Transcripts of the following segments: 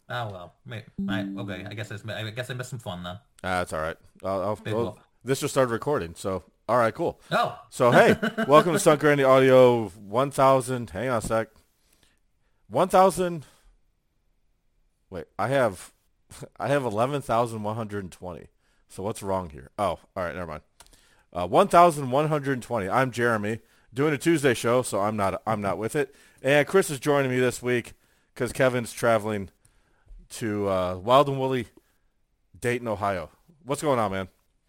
Oh well. Okay. I guess I missed some fun then. That's all right. Big Well, whoop. this just started recording, so all right, cool. Oh. So hey, welcome to Stunt Granny Audio 1000. Hang on a sec. 1000. Wait, I have 11,120. So what's wrong here? Oh, all right, never mind. 1,120. I'm Jeremy doing a Tuesday show, so I'm not with it. And Chris is joining me this week because Kevin's traveling to Wild and Woolly, Dayton, Ohio. What's going on, man?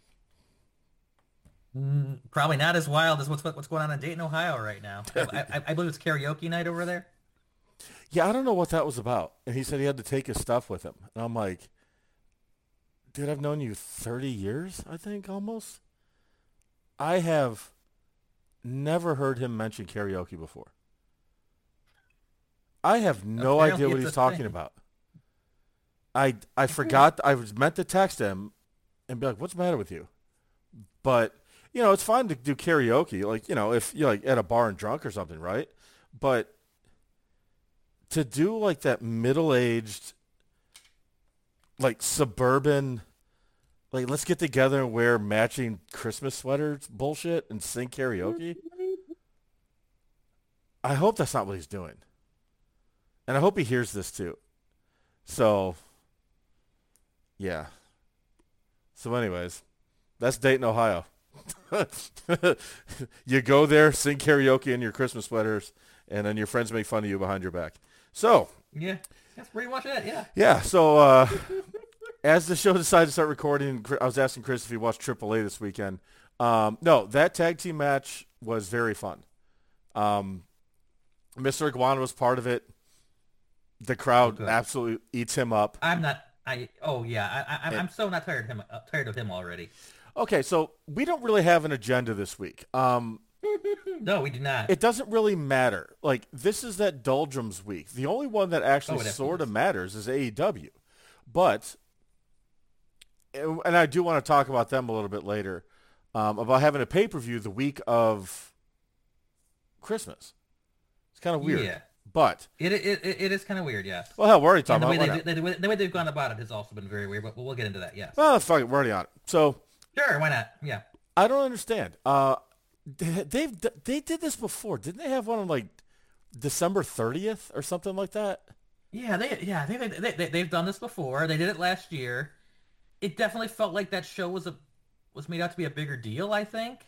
Probably not as wild as what's going on in Dayton, Ohio right now. I believe it's karaoke night over there. Yeah, I don't know what that was about. And he said he had to take his stuff with him. And I'm like, dude, I've known you 30 years, I think, almost. I have never heard him mention karaoke before. I have no idea Apparently what it's he's a talking thing. about. I forgot. I was meant to text him and be like, "What's the matter with you?" But it's fine to do karaoke, like if you're like at a bar and drunk or something, right? But to do like that middle-aged, like suburban, like let's get together and wear matching Christmas sweaters bullshit and sing karaoke. I hope that's not what he's doing, and I hope he hears this too. So yeah. So anyways, that's Dayton, Ohio. You go there, sing karaoke in your Christmas sweaters, and then your friends make fun of you behind your back. So, Yeah, that's pretty much it. Yeah. yeah. So, as the show decided to start recording, I was asking Chris if he watched AAA this weekend. No, that tag team match was very fun. Um, Mr. Iguana was part of it. The Oh, crowd good. absolutely eats him up. I'm not. I. Oh yeah. And I'm so not tired of him. Tired of him already. okay, so we don't really have an agenda this week. No, we do not. It doesn't really matter. Like, this is that doldrums week. The only one that actually Oh, it absolutely sort of is. matters is AEW. But, and I do want to talk about them a little bit later, about having a pay-per-view the week of Christmas. It's kind of weird. Yeah. But, It is kind of weird. Yes. well, hell, we're already And talking about it. Why not? the way they've gone about it has also been very weird. But we'll get into that. Yes. Well, fuck it, we're already on it. So, Sure. Why not? Yeah. I don't understand. They did this before. Didn't they have one on, like, December 30th or something like that? Yeah. They've done this before. They did it last year. It definitely felt like that show was made out to be a bigger deal. I think.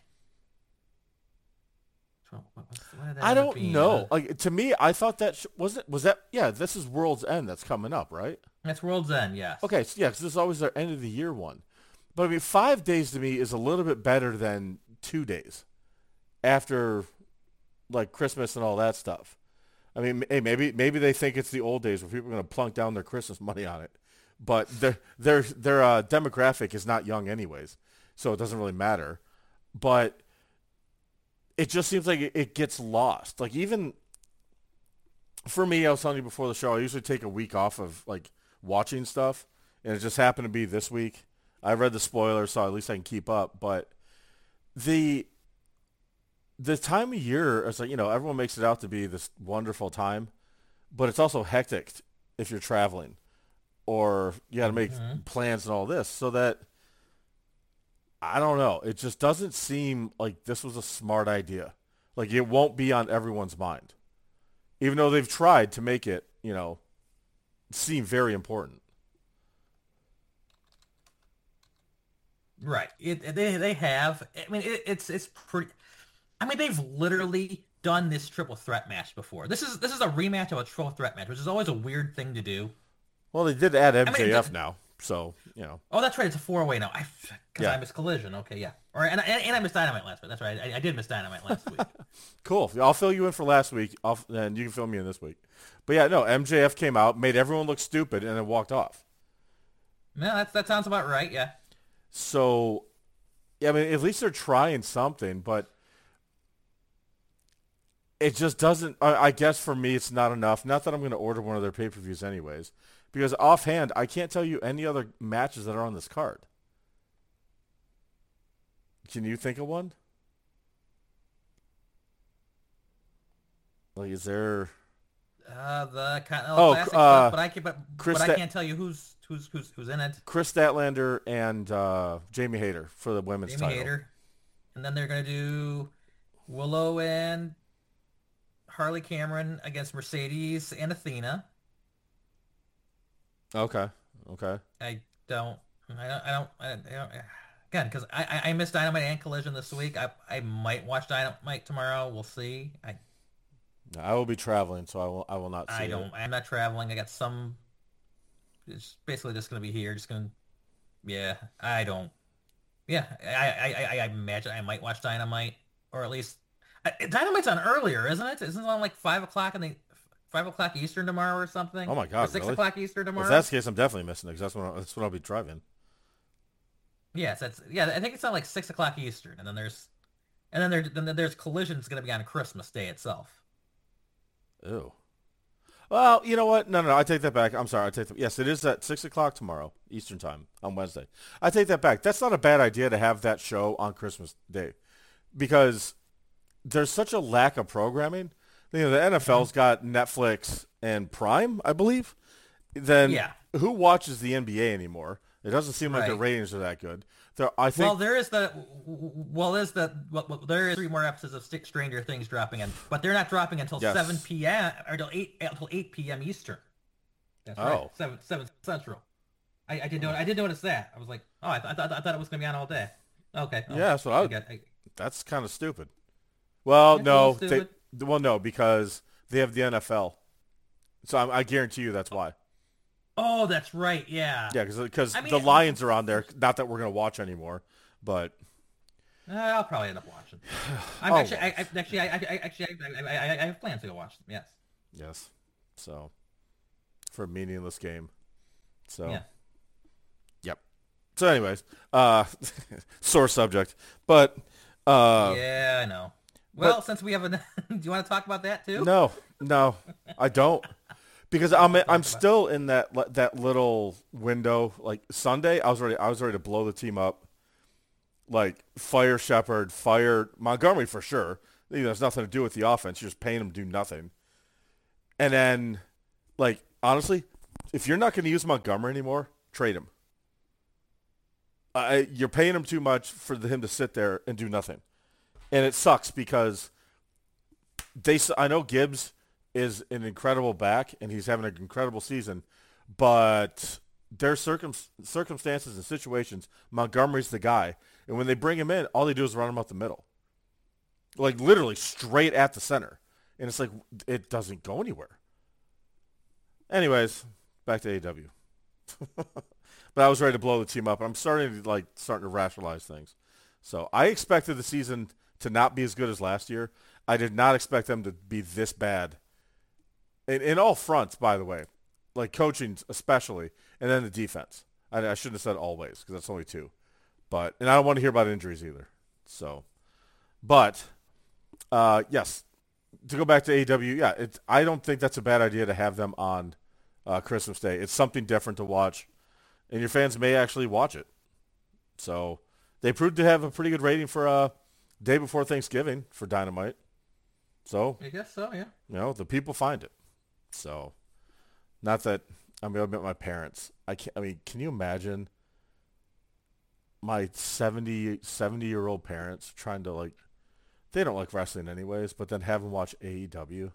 So what did that I end up don't being? know. Like, to me, I thought that was that. Yeah, this is World's End that's coming up, right? That's World's End. Yes. Okay, so yeah, because this is always their end of the year one. But I mean, 5 days to me is a little bit better than 2 days after like Christmas and all that stuff. I mean, hey, maybe they think it's the old days where people are going to plunk down their Christmas money on it, but their demographic is not young anyways, so it doesn't really matter. But it just seems like it gets lost. Like, even for me, I was telling you before the show, I usually take a week off of like watching stuff, and it just happened to be this week. I read the spoilers, so at least I can keep up. But the the time of year, it's like, everyone makes it out to be this wonderful time, but it's also hectic if you're traveling or you got to make Hmm. plans and all this. So that, I don't know, it just doesn't seem like this was a smart idea. Like, it won't be on everyone's mind, even though they've tried to make it, seem very important. Right. They have. I mean, it's pretty. I mean, they've literally done this triple threat match before. This is a rematch of a triple threat match, which is always a weird thing to do. Well, they did add I mean, MJF now, so, oh, that's right. It's a four-way now. Because yeah. I missed Collision. Okay, yeah. And I missed Dynamite last week. That's right. I did miss Dynamite last week. Cool. I'll fill you in for last week, and you can fill me in this week. But yeah, no, MJF came out, made everyone look stupid, and then walked off. No, that sounds about right. Yeah. So, yeah, I mean, at least they're trying something, but it just doesn't. I guess for me, it's not enough. Not that I'm going to order one of their pay-per-views anyways, because offhand, I can't tell you any other matches that are on this card. Can you think of one? Like, is there? The Continental Oh, Classic stuff, but I can Chris but I can't tell you who's in it. Chris Statlander and Jamie Hayter for the women's Jamie title. Hayter, and then they're gonna do Willow and Harley Cameron against Mercedes and Athena. Okay. Okay. I don't, I don't again, because I missed Dynamite and Collision this week. I might watch Dynamite tomorrow. We'll see. I will be traveling, so I will not see I don't. it. I'm not traveling. I got some. It's basically just gonna be here. Just gonna. Yeah. I don't. Yeah. I imagine I might watch Dynamite, or at least Dynamite's on earlier, isn't it? Isn't it on like 5 o'clock in the 5 o'clock Eastern tomorrow or something? Oh my God, or 6 really? o'clock Eastern tomorrow. If that's the case, I'm definitely missing it because that's when I'll be driving. Yes, I think it's on like 6 o'clock Eastern, and then there's Collision's gonna be on Christmas Day itself. Ew. Well, you know what? No, I take that back. I'm sorry. Yes, it is at 6 o'clock tomorrow, Eastern time, on Wednesday. I take that back. That's not a bad idea to have that show on Christmas Day because there's such a lack of programming. You know, the NFL's got Netflix and Prime, I believe. Then Yeah. who watches the NBA anymore? It doesn't seem like the Right. ratings are that good. I think Well, there is there is 3 more episodes of Stranger Things dropping in, but they're not dropping until Yes. 7 p.m. or until 8 p.m. Eastern. That's right. Oh. 7 Central. I did notice that. I was like, oh, I thought it was gonna be on all day. Okay. Oh, Yeah, that's what I would. got- That's kind of stupid. Well, That's a no, little stupid. no, because they have the NFL. So I guarantee you that's why. Oh, that's right. Yeah. Yeah, because I mean, the Lions are on there. Not that we're gonna watch anymore, but I'll probably end up watching. I'm Oh, actually, well. I have plans to go watch them. Yes. yes. So for a meaningless game. So Yeah. yep. So anyways, sore subject, but Yeah, I know. Well, since we have do you want to talk about that too? no, I don't. Because I'm still in that little window. Like Sunday, I was ready to blow the team up. Like fire Shepard, fire Montgomery for sure. You know, there's nothing to do with the offense. You're just paying him to do nothing. And then, like honestly, if you're not going to use Montgomery anymore, trade him. You're paying him too much for him to sit there and do nothing, and it sucks because I know Gibbs is an incredible back, and he's having an incredible season. But there's circumstances and situations. Montgomery's the guy, and when they bring him in, all they do is run him up the middle, like literally straight at the center, and it's like it doesn't go anywhere. Anyways, back to AEW. But I was ready to blow the team up. I'm starting to rationalize things. So I expected the season to not be as good as last year. I did not expect them to be this bad. In all fronts, by the way, like coaching especially, and then the defense. I shouldn't have said always because that's only 2. And I don't want to hear about injuries either. So, but yes, to go back to AEW, yeah, I don't think that's a bad idea to have them on Christmas Day. It's something different to watch, and your fans may actually watch it. So they proved to have a pretty good rating for day before Thanksgiving for Dynamite. So I guess so. Yeah. you know, the people find it. So, not that I met my parents. Can you imagine my 70-year-old parents trying to they don't like wrestling anyways, but then have them watch AEW?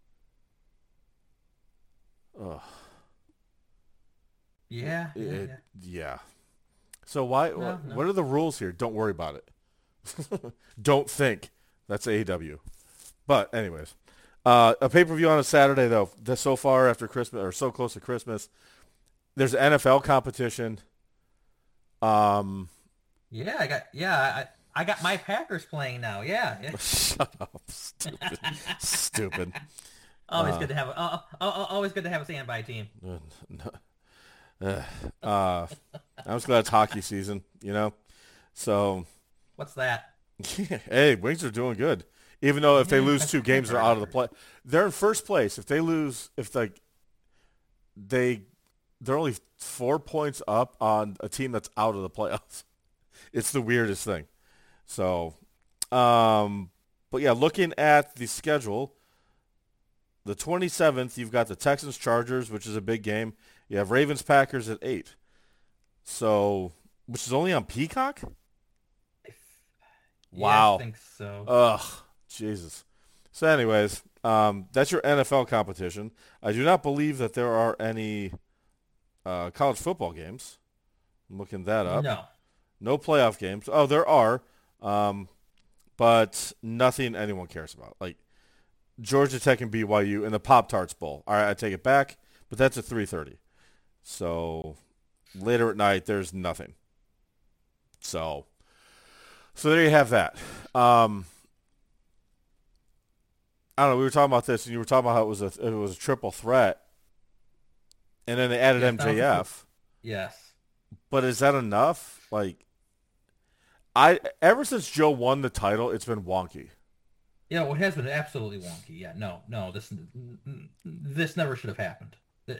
Ugh. Yeah. Yeah. So why? No. What are the rules here? Don't worry about it. Don't think. That's AEW. But anyways. A pay-per-view on a Saturday, though. So far after Christmas, or so close to Christmas, there's an NFL competition. I got my Packers playing now. Yeah. Shut up, stupid. Always good to have always good to have a standby team. I'm just glad it's hockey season, you know. So, What's that? hey, Wings are doing good. Even though if they lose 2 games, they're out of the play. They're in first place. If they lose, they're only 4 points up on a team that's out of the playoffs. It's the weirdest thing. So, but yeah, looking at the schedule, The 27th, you've got the Texans Chargers, which is a big game. You have Ravens Packers at 8. So, which is only on Peacock? Yeah, I Wow. think so. Ugh, Jesus. So anyways, that's your NFL competition. I do not believe that there are any college football games. I'm looking that up. No. No playoff games. Oh, there are, but nothing anyone cares about. Like Georgia Tech and BYU in the Pop-Tarts Bowl. All right, I take it back, but that's at 3:30. So later at night, there's nothing. So there you have that. I don't know. We were talking about this, and you were talking about how it was a triple threat, and then they added Yeah, MJF. yes. But is that enough? Like, ever since Joe won the title, it's been wonky. Yeah, well, it has been absolutely wonky. Yeah, no, this never should have happened.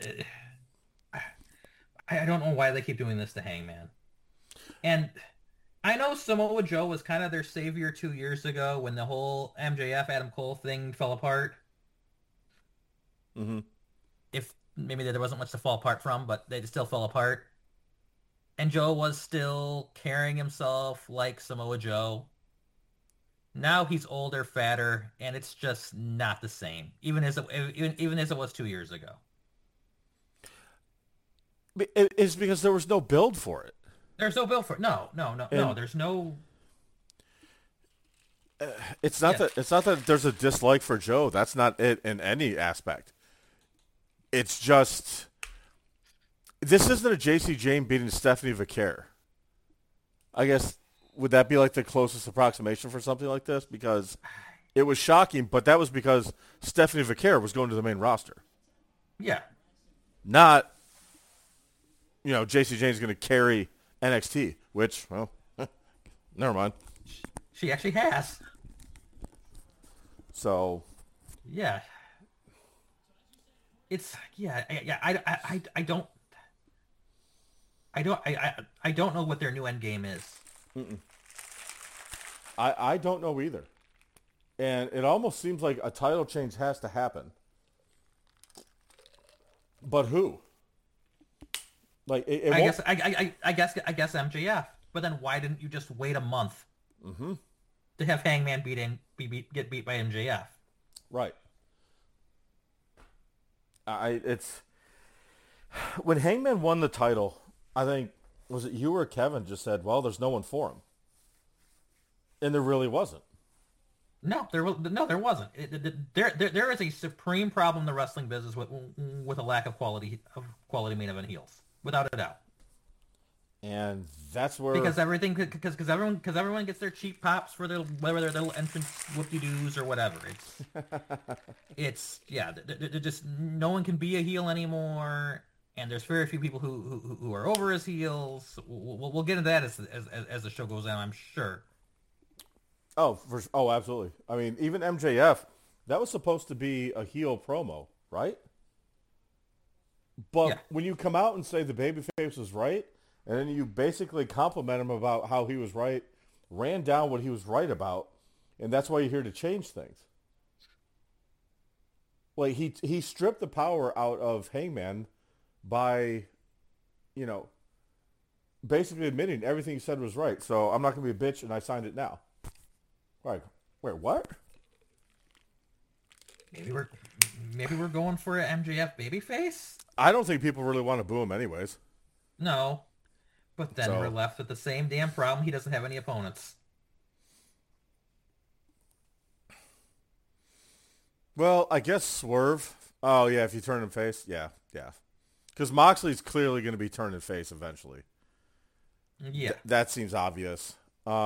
I don't know why they keep doing this to Hangman. And I know Samoa Joe was kind of their savior 2 years ago when the whole MJF Adam Cole thing fell apart. Mm-hmm. If maybe there wasn't much to fall apart from, but they still fell apart. And Joe was still carrying himself like Samoa Joe. Now he's older, fatter, and it's just not the same, even as it was 2 years ago. It's because there was no build for it. There's no bill for it. No. There's no. It's not that there's a dislike for Joe. That's not it in any aspect. It's just this isn't a JC Jane beating Stephanie Vaquer. I guess would that be like the closest approximation for something like this? Because it was shocking, but that was because Stephanie Vaquer was going to the main roster. Yeah. Not, JC Jane's going to carry NXT, which, well, never mind. She actually has. So. Yeah. It's I don't know what their new end game is. Mm-mm. I don't know either. And it almost seems like a title change has to happen. But who? Like I guess MJF. But then why didn't you just wait a month to have Hangman get beat by MJF? Right. It's when Hangman won the title, I think was it you or Kevin just said, "Well, there's no one for him," and there really wasn't. No, there wasn't. There is a supreme problem in the wrestling business with a lack of quality main event heels, without a doubt. And that's where because everyone gets their cheap pops for their whether their little entrance whoop-de-doos or whatever. It's they're just no one can be a heel anymore, and there's very few people who are over as heels. We'll get into that as the show goes on, I'm sure. Oh, absolutely. I mean, even MJF, that was supposed to be a heel promo, right? But when you come out and say the babyface was right, and then you basically compliment him about how he was right, ran down what he was right about, and that's why you're here to change things. Like, he stripped the power out of Hangman by, basically admitting everything he said was right. So I'm not going to be a bitch, and I signed it now. Right. Wait, what? Maybe we're going for an MJF babyface? I don't think people really want to boo him anyways. No. But then we're left with the same damn problem. He doesn't have any opponents. Well, I guess Swerve. Oh, yeah, if you turn him face. Yeah. Because Moxley's clearly going to be turning face eventually. Yeah. That seems obvious.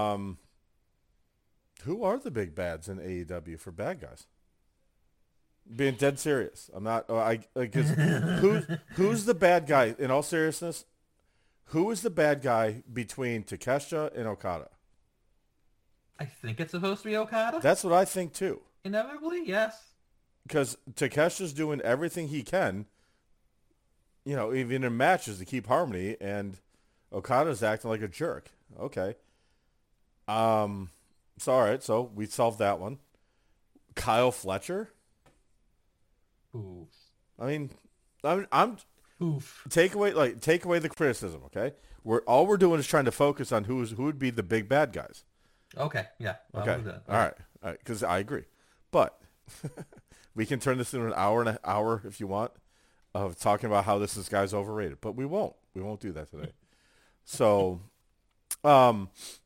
Who are the big bads in AEW for bad guys? Being dead serious. I'm not. Who's the bad guy? In all seriousness, who is the bad guy between Takeshita and Okada? I think it's supposed to be Okada. That's what I think too. Inevitably, yes. Because Takeshita's doing everything he can, even in matches to keep harmony, and Okada's acting like a jerk. Okay. So all right, so we solved that one. Kyle Fletcher. Oof. I mean, I'm Oof. take away the criticism, okay? We're doing is trying to focus on who would be the big bad guys. Okay. Yeah. Well, we'll Okay, do that. all Okay. right, all right, because I agree, but we can turn this into an hour if you want of talking about how this guy's overrated, but we won't. We won't do that today. So, um,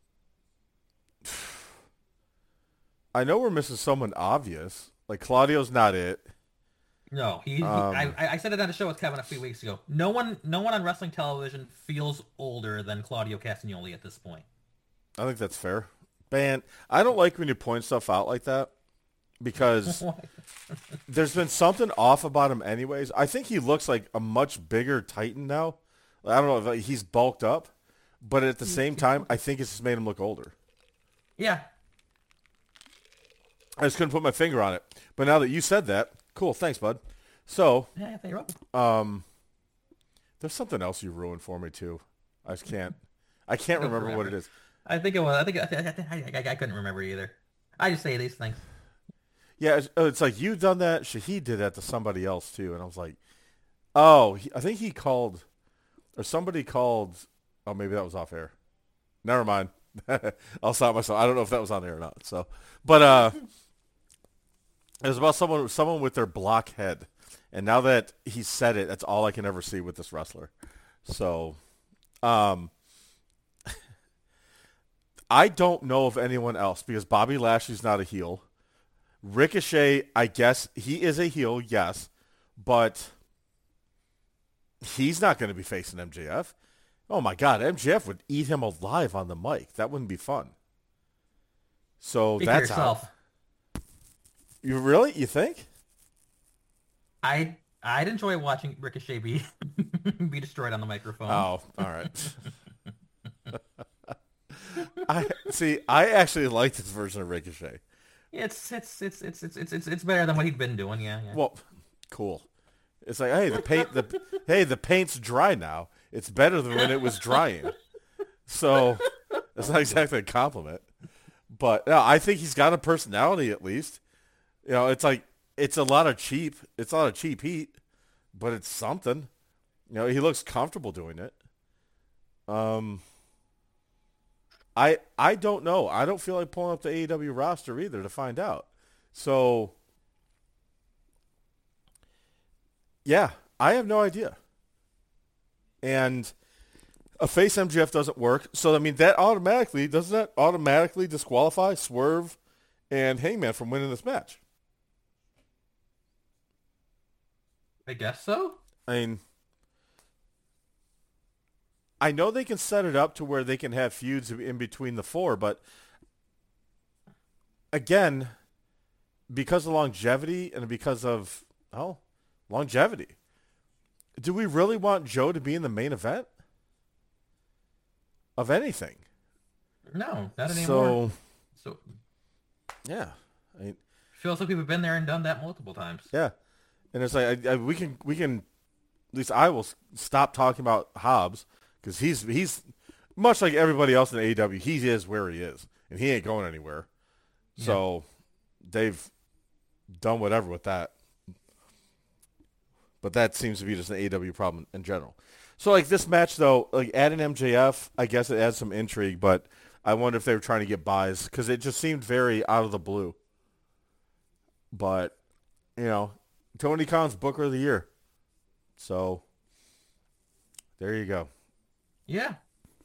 I know we're missing someone obvious. Like Claudio's not it. No, Um, I said it on a show with Kevin a few weeks ago. No one on wrestling television feels older than Claudio Castagnoli at this point. I think that's fair. Man, I don't like when you point stuff out like that because there's been something off about him anyways. I think he looks like a much bigger Titan now. I don't know if he's bulked up, but at the same time, I think it's just made him look older. Yeah. I just couldn't put my finger on it. But now that you said that, cool, thanks, bud. So, Yeah, you're welcome. there's something else you ruined for me too. I can't remember what it is. I think it was. I couldn't remember either. I just say these things. Yeah, it's like you done that. Shahid did that to somebody else too, and I was like, oh, I think he called, or somebody called. Oh, maybe that was off air. Never mind. I'll stop myself. I don't know if that was on air or not. So, but it was about someone with their block head, and now that he said it, that's all I can ever see with this wrestler. So, I don't know of anyone else because Bobby Lashley's not a heel. Ricochet, I guess he is a heel, yes, but he's not going to be facing MJF. Oh my God, MJF would eat him alive on the mic. That wouldn't be fun. So Speak for that's yourself. out. You think? I'd enjoy watching Ricochet be be destroyed on the microphone. Oh, all right. I actually like this version of Ricochet. It's better than what he'd been doing. Yeah, yeah. Well, cool. It's like, hey, the paint's dry now. It's better than when it was drying. So that's not exactly a compliment. But no, I think he's got a personality at least. You know, it's a lot of cheap heat, but it's something. You know, he looks comfortable doing it. I don't know. I don't feel like pulling up the AEW roster either to find out. So yeah, I have no idea. And a face MGF doesn't work. So I mean doesn't that automatically disqualify Swerve and Hangman from winning this match? I guess so. I mean, I know they can set it up to where they can have feuds in between the four, but again, because of longevity and because of longevity, do we really want Joe to be in the main event of anything? No, not anymore. So Yeah, I mean, feels like we've been there and done that multiple times. yeah, and it's like we can at least I will stop talking about Hobbs because he's much like everybody else in AEW. He is where he is, and he ain't going anywhere. Yeah. So they've done whatever with that. But that seems to be just an AEW problem in general. So, like, this match, though, like, adding MJF, I guess it adds some intrigue, but I wonder if they were trying to get buys because it just seemed very out of the blue. But, you know, Tony Khan's Booker of the Year. So, there you go. Yeah.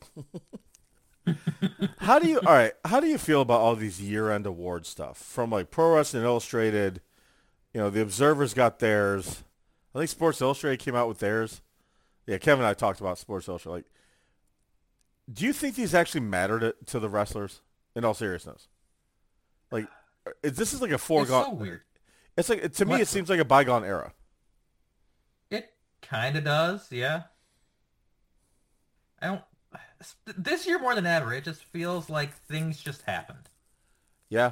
How do you feel about all these year-end award stuff? From, like, Pro Wrestling Illustrated, you know, the Observer's got theirs. I think Sports Illustrated came out with theirs. Yeah, Kevin and I talked about Sports Illustrated. Like, do you think these actually matter to the wrestlers? In all seriousness, like, this is like a foregone. It's so weird. It's like to me, it seems like a bygone era. It kind of does, yeah. I don't. This year more than ever, it just feels like things just happened. Yeah.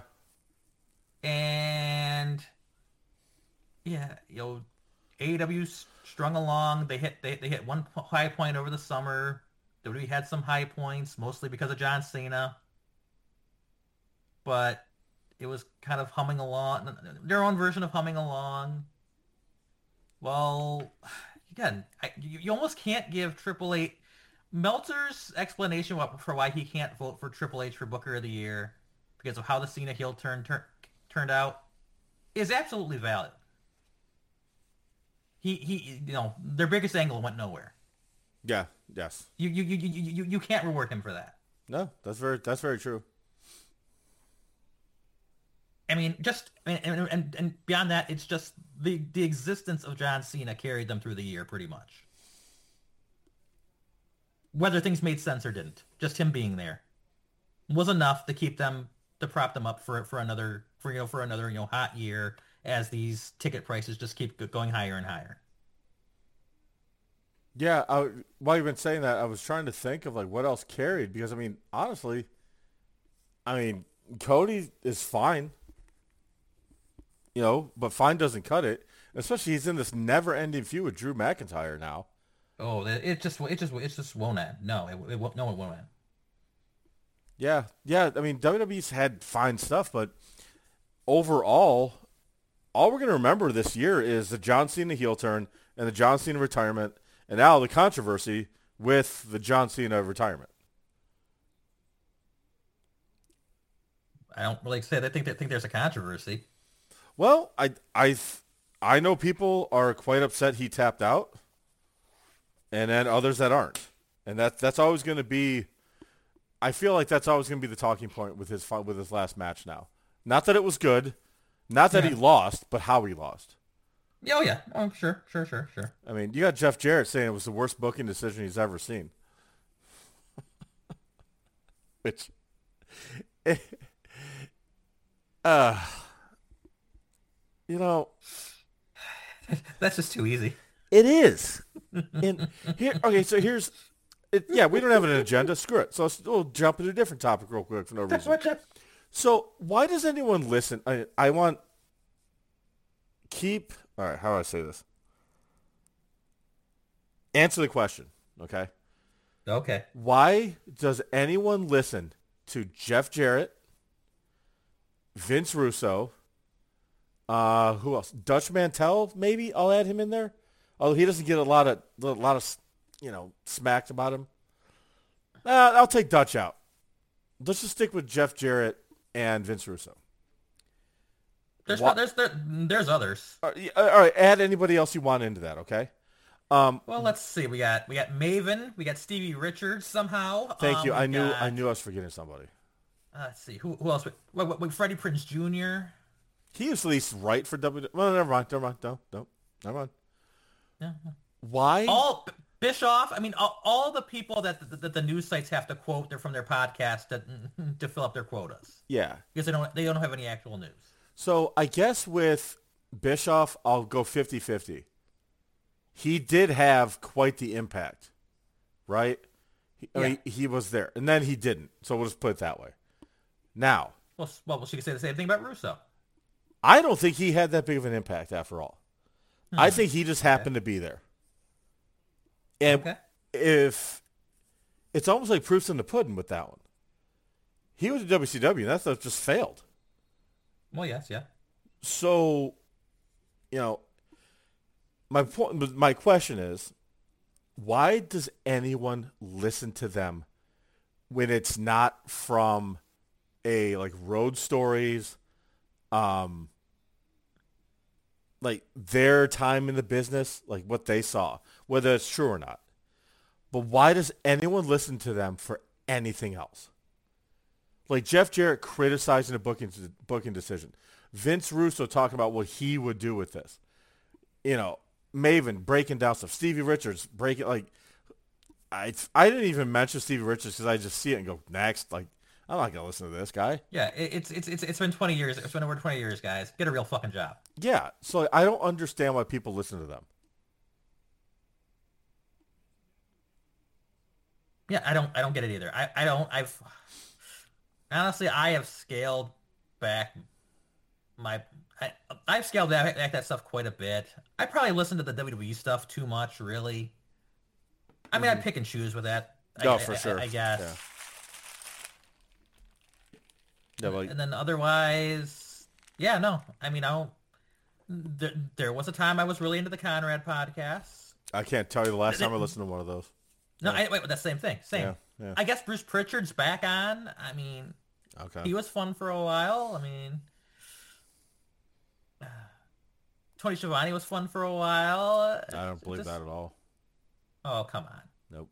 And yeah, AEW strung along. They hit one high point over the summer. WWE had some high points, mostly because of John Cena. But it was kind of humming along, their own version of humming along. Well, again, you almost can't give Triple H Meltzer's explanation for why he can't vote for Triple H for Booker of the Year because of how the Cena heel turned out is absolutely valid. Their biggest angle went nowhere. Yeah. Yes. You can't reward him for that. No, that's very true. I mean, just and beyond that, it's just the existence of John Cena carried them through the year pretty much. Whether things made sense or didn't, just him being there was enough to keep them to prop them up for another for another hot year as these ticket prices just keep going higher and higher. Yeah. While you've been saying that, I was trying to think of like what else carried because I mean, honestly, I mean, Cody is fine, but fine doesn't cut it. Especially he's in this never-ending feud with Drew McIntyre now. Oh, it just won't end. No, it won't. No, it won't end. Yeah, yeah. I mean, WWE's had fine stuff, but overall, all we're going to remember this year is the John Cena heel turn and the John Cena retirement, and now the controversy with the John Cena retirement. I don't really say I think there's a controversy. Well, I know people are quite upset he tapped out, and then others that aren't, and that's always going to be. I feel like that's always going to be the talking point with his last match now. Not that it was good, not that Yeah. he lost, but how he lost. Oh yeah. Oh sure. I mean, you got Jeff Jarrett saying it was the worst booking decision he's ever seen. Which, uh, you know, That's just too easy. it is. And here, okay, so here's, yeah, we don't have an agenda. Screw it. So we'll jump into a different topic real quick for no reason. So why does anyone listen? I want keep. All right, how do I say this? Answer the question, okay? Okay. Why does anyone listen to Jeff Jarrett, Vince Russo, who else? Dutch Mantel, maybe I'll add him in there. Although he doesn't get a lot of smacked about him. I'll take Dutch out. Let's just stick with Jeff Jarrett and Vince Russo. There's others. All right, add anybody else you want into that, okay? Well, let's see. We got Maven. We got Stevie Richards somehow. Thank you. We I knew got- I knew I was forgetting somebody. Let's see. Who else? Freddie Prinze Jr. He was at least right for WWE. Well, never mind. No, never mind. Yeah. Why? All Bischoff. I mean, all the people that the news sites have to quote. They're from their podcast to fill up their quotas Yeah. because they don't have any actual news. So I guess with Bischoff, I'll go 50-50. He did have quite the impact, right? I mean, he was there, and then he didn't. So we'll just put it that way. Now, Well, she could say the same thing about Russo. I don't think he had that big of an impact after all. I think he just happened to be there. And Okay. if it's almost like proof's in the pudding with that one. He was at WCW, and that stuff just failed. Well, yes, yeah. So, my question is, why does anyone listen to them when it's not from like Road Stories, like their time in the business, like what they saw, whether it's true or not? But why does anyone listen to them for anything else? Like Jeff Jarrett criticizing a booking decision. Vince Russo talking about what he would do with this. Maven breaking down stuff. Stevie Richards I didn't even mention Stevie Richards because I just see it and go, next. Like, I'm not going to listen to this guy. Yeah, it's been 20 years. It's been over 20 years, guys. Get a real fucking job. Yeah, so I don't understand why people listen to them. Yeah, I don't get it either. I have scaled back I've scaled back that stuff quite a bit. I probably listen to the WWE stuff too much, really. I mean, I pick and choose with that. For sure. I guess. Yeah, And then otherwise, yeah, no. I mean, there was a time I was really into the Conrad podcasts. I can't tell you the last time I listened to one of those. No, wait, that's the same thing. Same. Yeah, yeah. I guess Bruce Pritchard's back on. I mean, Okay. he was fun for a while. I mean, Tony Schiavone was fun for a while. I don't believe that at all. Oh, come on. Nope.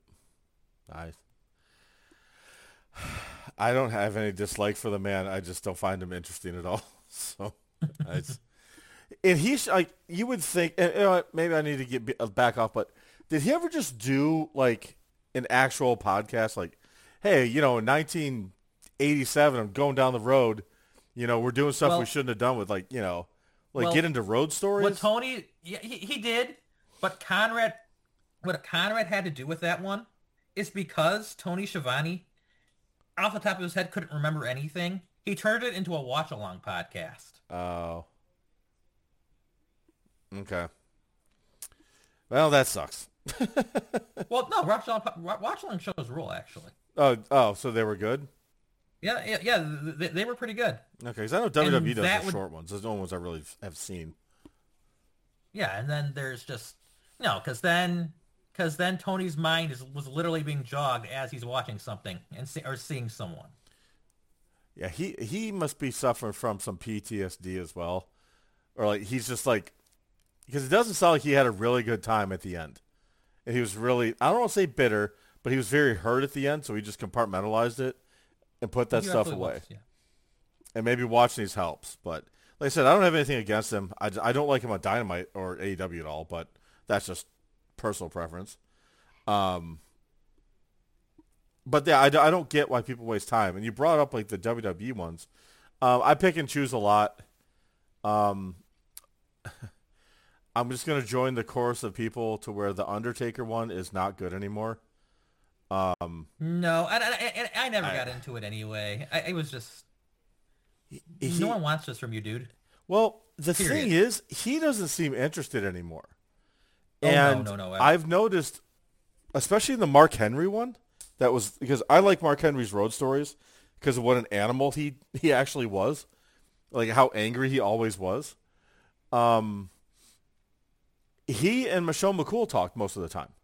I don't have any dislike for the man. I just don't find him interesting at all. So, and he's like, you would think, and, you know what, maybe I need to get back off, but did he ever just do like an actual podcast? Like, hey, in 1987, I'm going down the road. We're doing stuff we shouldn't have done with get into road stories. What Tony, yeah, he did, but what Conrad had to do with that one is because Tony Schiavone, off the top of his head, couldn't remember anything. He turned it into a watch-along podcast. Oh. Okay. Well, that sucks. Well, no, watch-along shows rule, actually. So they were good? Yeah, they were pretty good. Okay, because I know WWE does the short ones. Those are the only ones I really have seen. Yeah, and then there's just, because then Tony's mind was literally being jogged as he's watching something or seeing someone. Yeah, he must be suffering from some PTSD as well. Or like he's just like, because it doesn't sound like he had a really good time at the end. And he was really, I don't want to say bitter, but he was very hurt at the end, so he just compartmentalized it and put that stuff away. Yeah. And maybe watching these helps. But like I said, I don't have anything against him. I don't like him on Dynamite or AEW at all, but that's just personal preference. But yeah, I don't get why people waste time. And you brought up like the WWE ones. I pick and choose a lot. I'm just going to join the chorus of people to where the Undertaker one is not good anymore. No, I never got into it anyway. It was just, no one wants this from you, dude. Well, the thing is, he doesn't seem interested anymore. Oh, and no. I've noticed, especially in the Mark Henry one, that was because I like Mark Henry's road stories because of what an animal he actually was, like how angry he always was. He and Michelle McCool talked most of the time.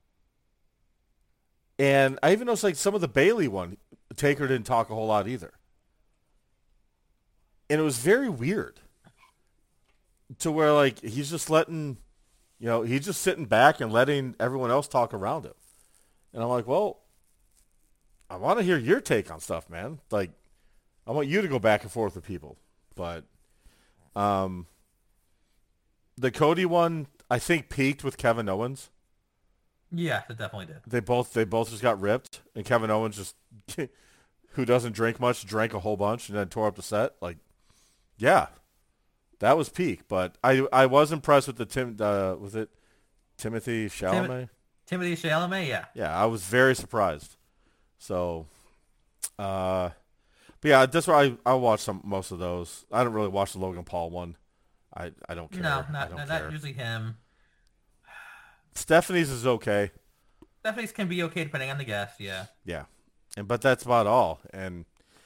And I even noticed like some of the Bailey one, Taker didn't talk a whole lot either. And it was very weird to where like he's just letting, he's just sitting back and letting everyone else talk around him. And I'm like, well, I want to hear your take on stuff, man. Like, I want you to go back and forth with people. But the Cody one, I think, peaked with Kevin Owens. Yeah, it definitely did. They both just got ripped, and Kevin Owens just, who doesn't drink much, drank a whole bunch and then tore up the set. Like, yeah, that was peak. But I was impressed with was it Timothy Chalamet? Timothy Chalamet, yeah. Yeah, I was very surprised. So, but yeah, that's where I watch most of those. I don't really watch the Logan Paul one. I don't care. No, not usually him. Stephanie's is okay. Stephanie's can be okay depending on the guest, yeah. Yeah, but that's about all. And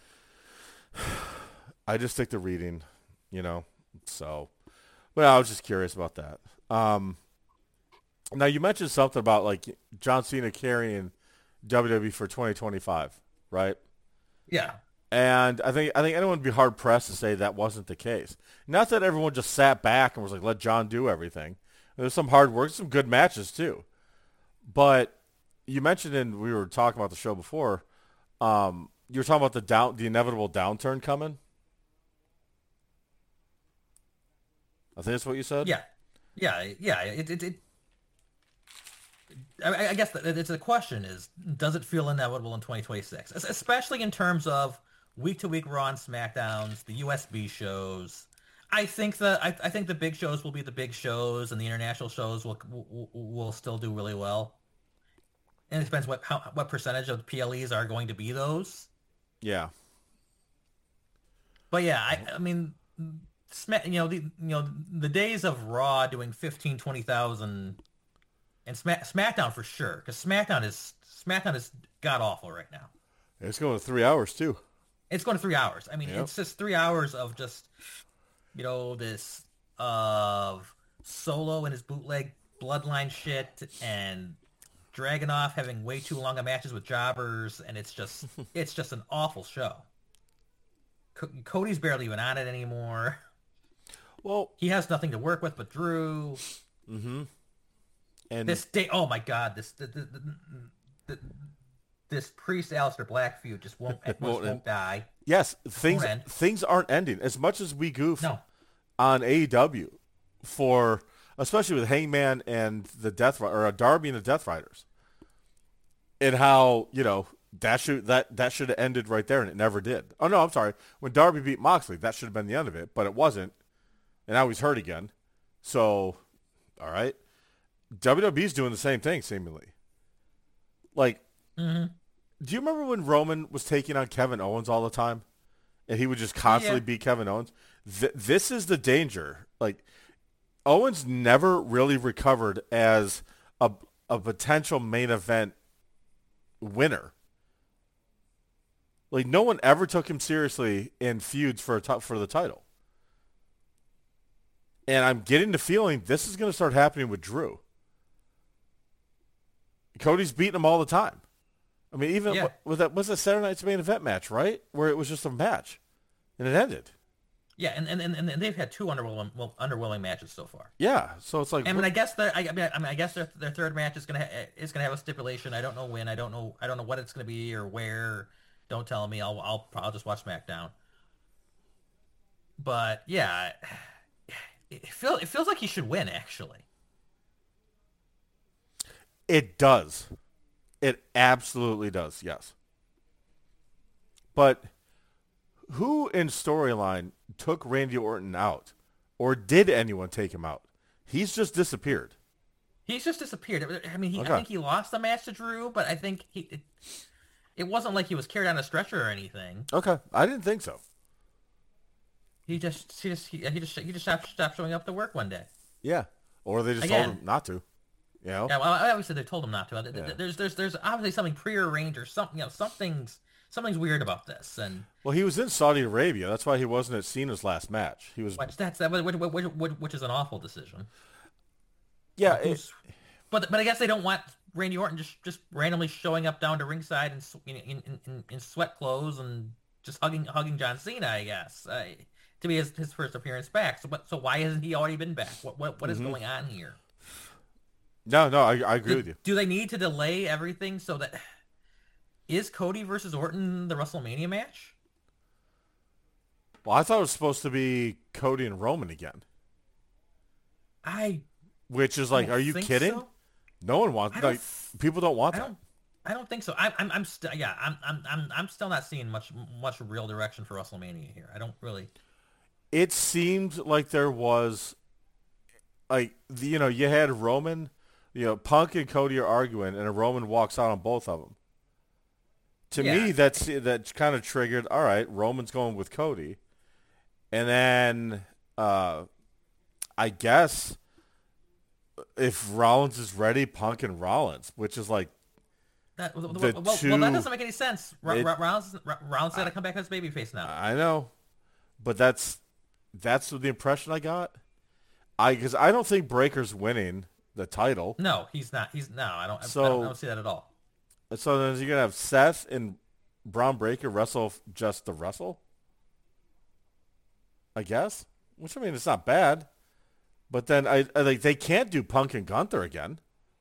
I just stick to reading, So, but I was just curious about that. Now you mentioned something about like John Cena carrying WWE for 2025, right? Yeah. And I think anyone would be hard pressed to say that wasn't the case. Not that everyone just sat back and was like, "Let John do everything." There's some hard work, some good matches too. But you mentioned, and we were talking about the show before. You were talking about the inevitable downturn coming. I think that's what you said. Yeah. I guess the question is, does it feel inevitable in 2026? Especially in terms of week-to-week Raw and SmackDowns, the USB shows. I think the big shows will be the big shows, and the international shows will still do really well. And it depends what percentage of the PLEs are going to be those. Yeah. But yeah, I mean, the days of Raw doing 15, 20,000. And SmackDown for sure, because SmackDown is god awful right now. It's going to 3 hours too. It's going to 3 hours. I mean, It's just 3 hours of just, this of Solo and his bootleg bloodline shit and Dragunov having way too long of matches with jobbers, and it's just an awful show. Cody's barely even on it anymore. Well, he has nothing to work with but Drew. Mm-hmm. And this day, oh my God, this Priest Aleister Black feud just won't die. Yes, things aren't ending. As much as we goof on AEW for, especially with Hangman and the Darby and the Death Riders, and how that should have ended right there, and it never did. Oh no, I'm sorry. When Darby beat Moxley, that should have been the end of it, but it wasn't, and now he's hurt again. So, all right, WWE's doing the same thing seemingly. Like. Mm-hmm. Do you remember when Roman was taking on Kevin Owens all the time, and he would just constantly beat Kevin Owens? This is the danger. Like, Owens never really recovered as a potential main event winner. Like, no one ever took him seriously in feuds for the title. And I'm getting the feeling this is going to start happening with Drew. Cody's beating him all the time. I mean, even was that Saturday Night's main event match, right? Where it was just a match, and it ended. Yeah, and they've had two underwhelming matches so far. Yeah, so it's like. I guess their third match is gonna have a stipulation. I don't know when. I don't know what it's gonna be or where. Don't tell me. I'll just watch SmackDown. But yeah, it feels like he should win. Actually, it does. It absolutely does, yes. But who in storyline took Randy Orton out? Or did anyone take him out? He's just disappeared. He's just disappeared. I mean, I think he lost the match to Drew, but I think it wasn't like he was carried on a stretcher or anything. Okay, I didn't think so. He just stopped showing up to work one day. Yeah, or they just told him not to. Yeah, well, obviously they told him not to. Yeah. There's obviously something prearranged or something. Something's weird about this. And well, he was in Saudi Arabia. That's why he wasn't at Cena's last match. He was. Which is an awful decision. Yeah, but I guess they don't want Randy Orton just randomly showing up down to ringside in sweat clothes and just hugging John Cena. I guess to be his first appearance back. So why hasn't he already been back? What is going on here? No, I agree with you. Do they need to delay everything so that is Cody versus Orton the WrestleMania match? Well, I thought it was supposed to be Cody and Roman again. Which is like, are you kidding? So? No one wants people don't want that. I don't think so. I'm still not seeing much real direction for WrestleMania here. I don't really. It seemed like there was, you had Roman. Punk and Cody are arguing, and Roman walks out on both of them. To me, that kind of triggered, all right, Roman's going with Cody. And then I guess if Rollins is ready, Punk and Rollins, which is like that. Well, that doesn't make any sense. Rollins got to come back as babyface now. I know, but that's the impression I got. Because I don't think Breaker's winning the title. No, he's not. I don't see that at all. So then you're gonna have Seth and Braun Breaker wrestle just to wrestle, I guess. Which I mean, it's not bad, but then I they can't do Punk and Gunther again.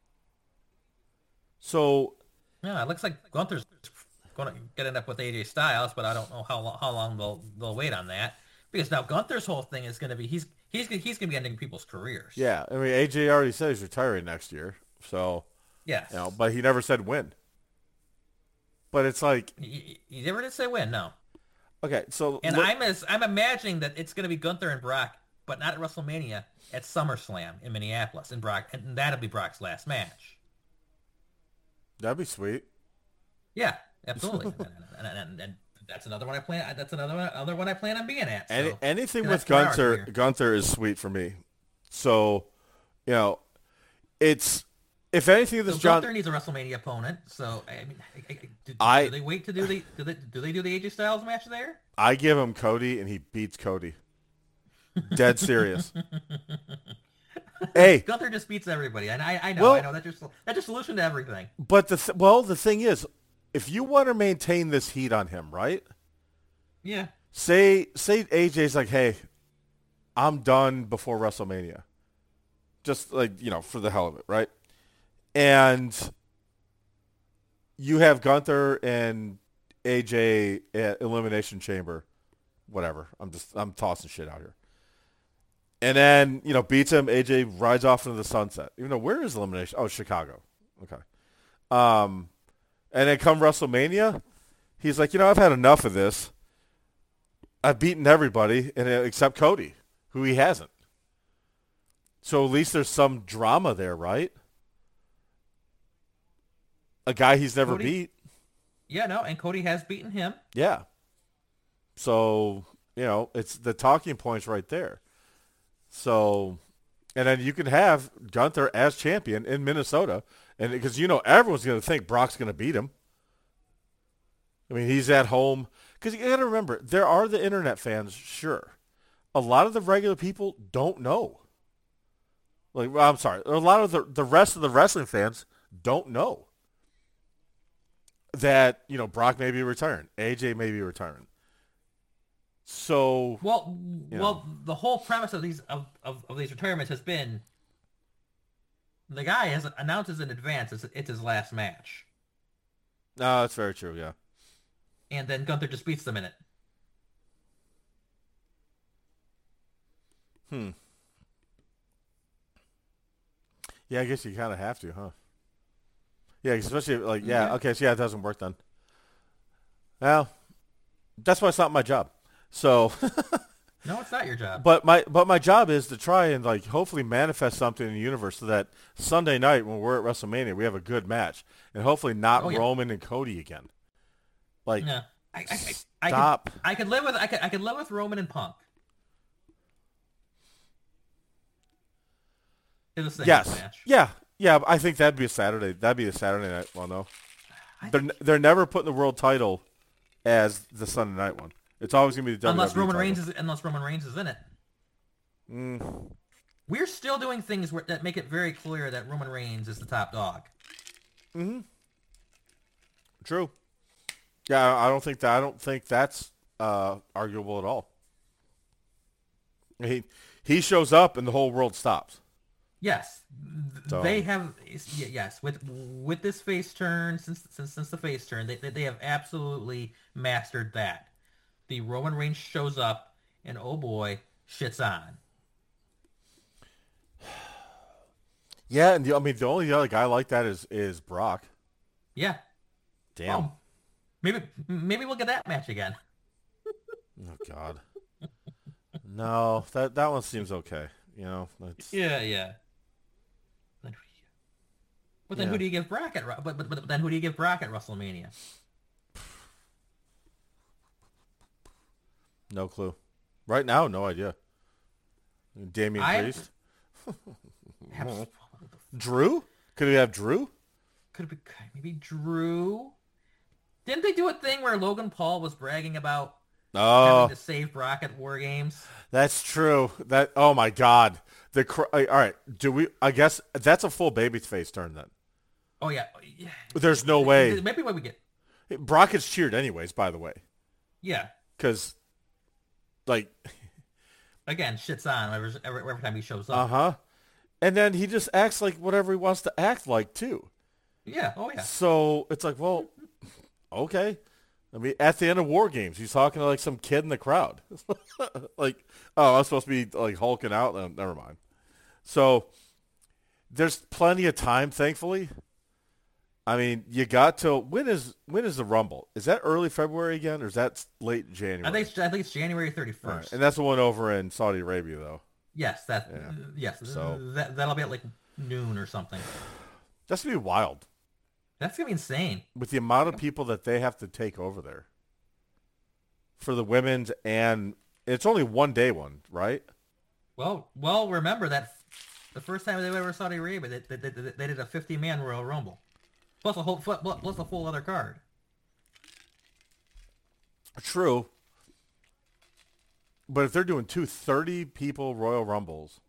So yeah, it looks like Gunther's going to end up with AJ Styles, but I don't know how long they'll wait on that, because now Gunther's whole thing is going to be he's going to be ending people's careers. Yeah, I mean AJ already said he's retiring next year, so yeah, but he never said when. But it's like he never did say when. No. Okay, so I'm imagining that it's going to be Gunther and Brock, but not at WrestleMania, at SummerSlam in Minneapolis, and that'll be Brock's last match. That'd be sweet. Yeah, absolutely. and that's another one I plan. That's another one I plan on being at. So. Anything with Gunther is sweet for me. So, it's. If anything, this Gunther needs a WrestleMania opponent. So I mean, do they wait to do the AJ Styles match there? I give him Cody, and he beats Cody. Dead serious. Hey, Gunther just beats everybody, and I know, well, that's your solution to everything. but the thing is, if you want to maintain this heat on him, right? Yeah. Say AJ's like, hey, I'm done before WrestleMania, just like for the hell of it, right? And you have Gunther and AJ at Elimination Chamber, whatever. I'm tossing shit out here. And then, beats him. AJ rides off into the sunset. Even though, where is Elimination? Oh, Chicago. Okay. And then come WrestleMania, he's like, I've had enough of this. I've beaten everybody except Cody, who he hasn't. So at least there's some drama there, right? A guy he's never beat. Yeah, no, and Cody has beaten him. Yeah. So, it's the talking points right there. So, and then you can have Gunther as champion in Minnesota, and because everyone's going to think Brock's going to beat him. I mean, he's at home. Because you got to remember, there are the internet fans, sure. A lot of the regular people don't know. Like, well, I'm sorry, a lot of the rest of the wrestling fans don't know that Brock may be retiring, AJ may be retiring. So well, the whole premise of these retirements has been the guy has announces in advance it's his last match. No, that's very true. Yeah, and then Gunther just beats them in it. Yeah, I guess you kind of have to, huh? Yeah, especially okay, so it doesn't work then. Well, that's why it's not my job. So no, it's not your job. But my job is to try and hopefully manifest something in the universe so that Sunday night when we're at WrestleMania we have a good match and hopefully not Roman and Cody again. Yeah. Stop. I could live with Roman and Punk. In the singles match. Yeah. I think that'd be a Saturday. That'd be a Saturday night one though. They're never putting the world title as the Sunday night one. It's always gonna be the WWE unless Roman title. Reigns is in it. We're still doing things that make it very clear that Roman Reigns is the top dog. True. Yeah, I don't think that's arguable at all. He shows up and the whole world stops. Yes, they have. Yes, with this face turn, since the face turn, they have absolutely mastered that. The Roman Reigns shows up, and oh boy, shit's on. Yeah, and the only other guy like that is Brock. Yeah. Damn. Well, maybe we'll get that match again. Oh God. No, that one seems okay. Yeah. But then who do you give Brock at? But then who do you give Brock at WrestleMania? No clue. Right now, no idea. Damian Priest? Drew? Could we have Drew? Could it be maybe Drew? Didn't they do a thing where Logan Paul was bragging about having to save Brock at War Games? That's true. Oh my God. All right. I guess that's a full babyface turn then. Oh yeah. There's no way. Maybe what we get. Brock is cheered anyways, by the way. Yeah. Because, again, shit's on every time he shows up. And then he just acts like whatever he wants to act like too. Yeah. Oh yeah. So it's like, well, okay. I mean, at the end of War Games, he's talking to some kid in the crowd. I'm supposed to be hulking out. Never mind. So there's plenty of time, thankfully. I mean, you got till when is the Rumble? Is that early February again, or is that late January? I think it's January 31st. Right. And that's the one over in Saudi Arabia, though. Yes, yes. So that'll be at noon or something. That's gonna be wild. That's gonna be insane with the amount of people that they have to take over there for the women's, and it's only one day one, right? Well, remember that the first time they went over Saudi Arabia, they did a 50-man Royal Rumble. Plus a full other card. True. But if they're doing 230 people Royal Rumbles,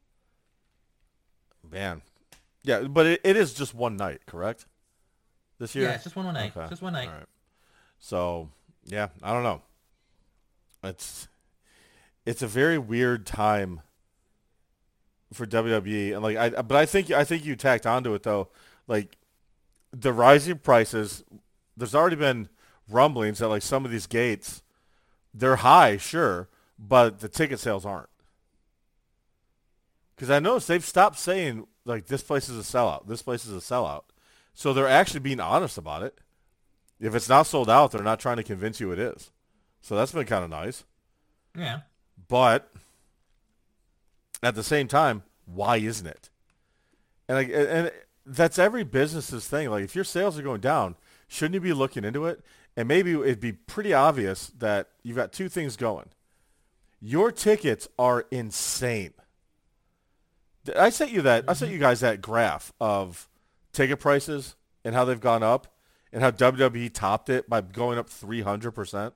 man, yeah. But it is just one night, correct? This year? Yeah, it's just one night. Okay. Just one night. All right. So yeah, I don't know. It's it's a very weird time for WWE, and but I think you tacked onto it though. Like the rising prices, there's already been rumblings that like some of these gates, they're high, sure, but the ticket sales aren't. Because I noticed they've stopped saying like this place is a sellout, this place is a sellout. So they're actually being honest about it. If it's not sold out, they're not trying to convince you it is. So that's been kind of nice. Yeah. But at the same time, why isn't it? And that's every business's thing. Like if your sales are going down, shouldn't you be looking into it? And maybe it'd be pretty obvious that you've got two things going. Your tickets are insane. I sent you that. I sent you guys that graph of ticket prices and how they've gone up, and how WWE topped it by going up 300%.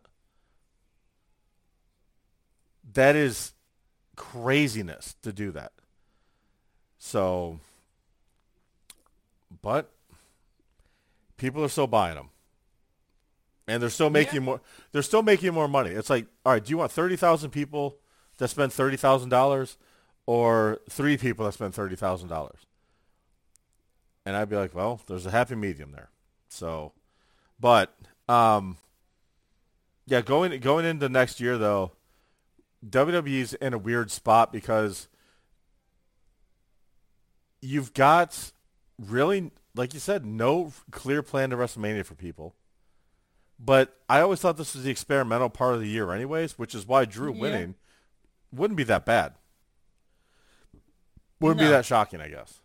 That is craziness to do that. So, but people are still buying them, and they're still making more. They're still making more money. It's like, all right, do you want 30,000 people that spend $30,000, or 3 people that spend $30,000? And I'd be like, well, there's a happy medium there. So, but yeah, going into next year though, WWE's in a weird spot because you've got really, like you said, no clear plan to WrestleMania for people. But I always thought this was the experimental part of the year anyways, which is why Drew winning wouldn't be that bad. Wouldn't be that shocking, I guess.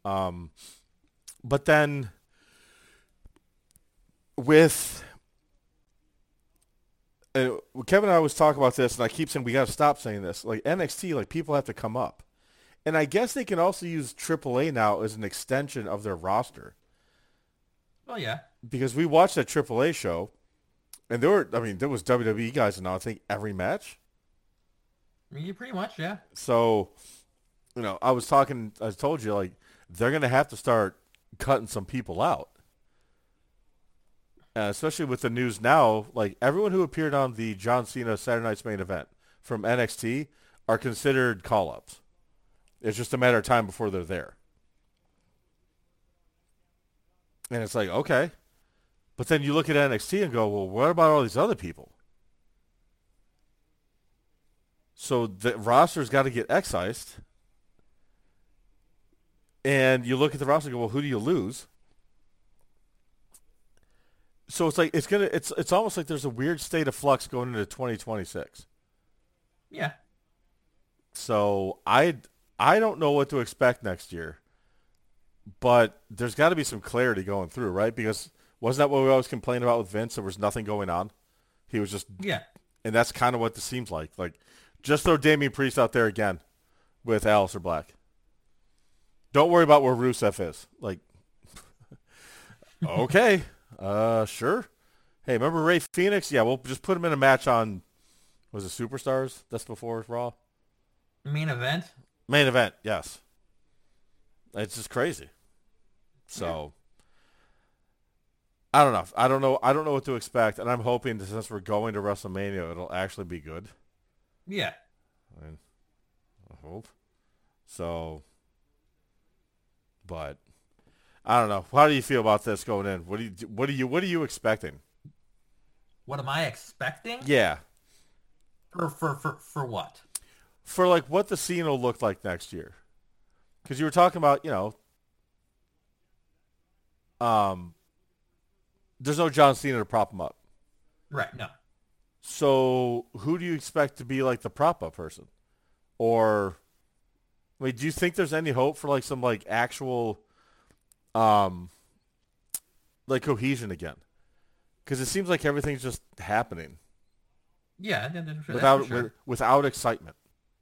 But then with Kevin and I always talk about this, and I keep saying we got to stop saying this. Like NXT, like people have to come up. And I guess they can also use AAA now as an extension of their roster. Oh, yeah. Because we watched that AAA show, and there was WWE guys in, I think, every match. You pretty much, yeah. So, I told you, like, they're going to have to start cutting some people out. Especially with the news now, like, everyone who appeared on the John Cena Saturday Night's Main Event from NXT are considered call-ups. It's just a matter of time before they're there. And it's like, okay. But then you look at NXT and go, well, what about all these other people? So the roster's got to get excised. And you look at the roster and go, well, who do you lose? So it's like it's almost like there's a weird state of flux going into 2026. Yeah. So I don't know what to expect next year. But there's got to be some clarity going through, right? Because wasn't that what we always complained about with Vince? There was nothing going on. He was just and that's kind of what this seems like. Like, just throw Damian Priest out there again with Aleister Black. Don't worry about where Rusev is. Like, okay, sure. Hey, remember Ray Phoenix? Yeah, we'll just put him in a match on, was it Superstars? That's before Raw? Main event? Main event, yes. It's just crazy. So, I don't know. I don't know what to expect, and I'm hoping that since we're going to WrestleMania, it'll actually be good. Yeah. I hope. So, but I don't know. How do you feel about this going in? What are you expecting? What am I expecting? Yeah. For what? For like what the scene will look like next year. Because you were talking about, there's no John Cena to prop him up. Right, no. So who do you expect to be like the prop up person? Or, do you think there's any hope for like some like actual, like cohesion again? Because it seems like everything's just happening. Yeah, without excitement.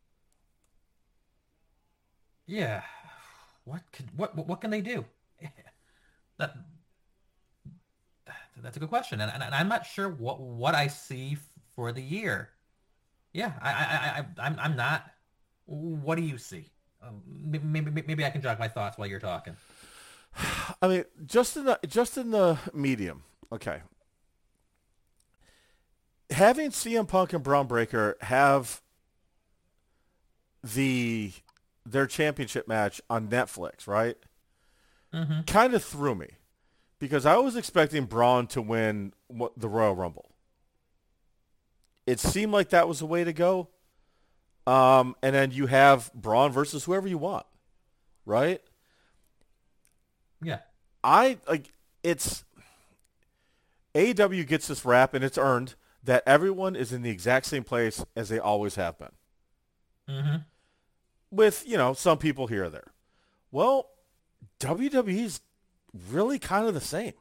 Yeah. What can they do? That's a good question, and I'm not sure what I see for the year. Yeah, I'm not. What do you see? Maybe I can jog my thoughts while you're talking. I mean, just in the medium. Okay. Having CM Punk and Braun Breaker have the their championship match on Netflix, right? Mm-hmm. Kind of threw me because I was expecting Braun to win the Royal Rumble. It seemed like that was the way to go. And then you have Braun versus whoever you want, right? Yeah. I like it's AEW gets this rap and it's earned that everyone is in the exact same place as they always have been. Mm-hmm. With, some people here or there. Well, WWE's really kind of the same.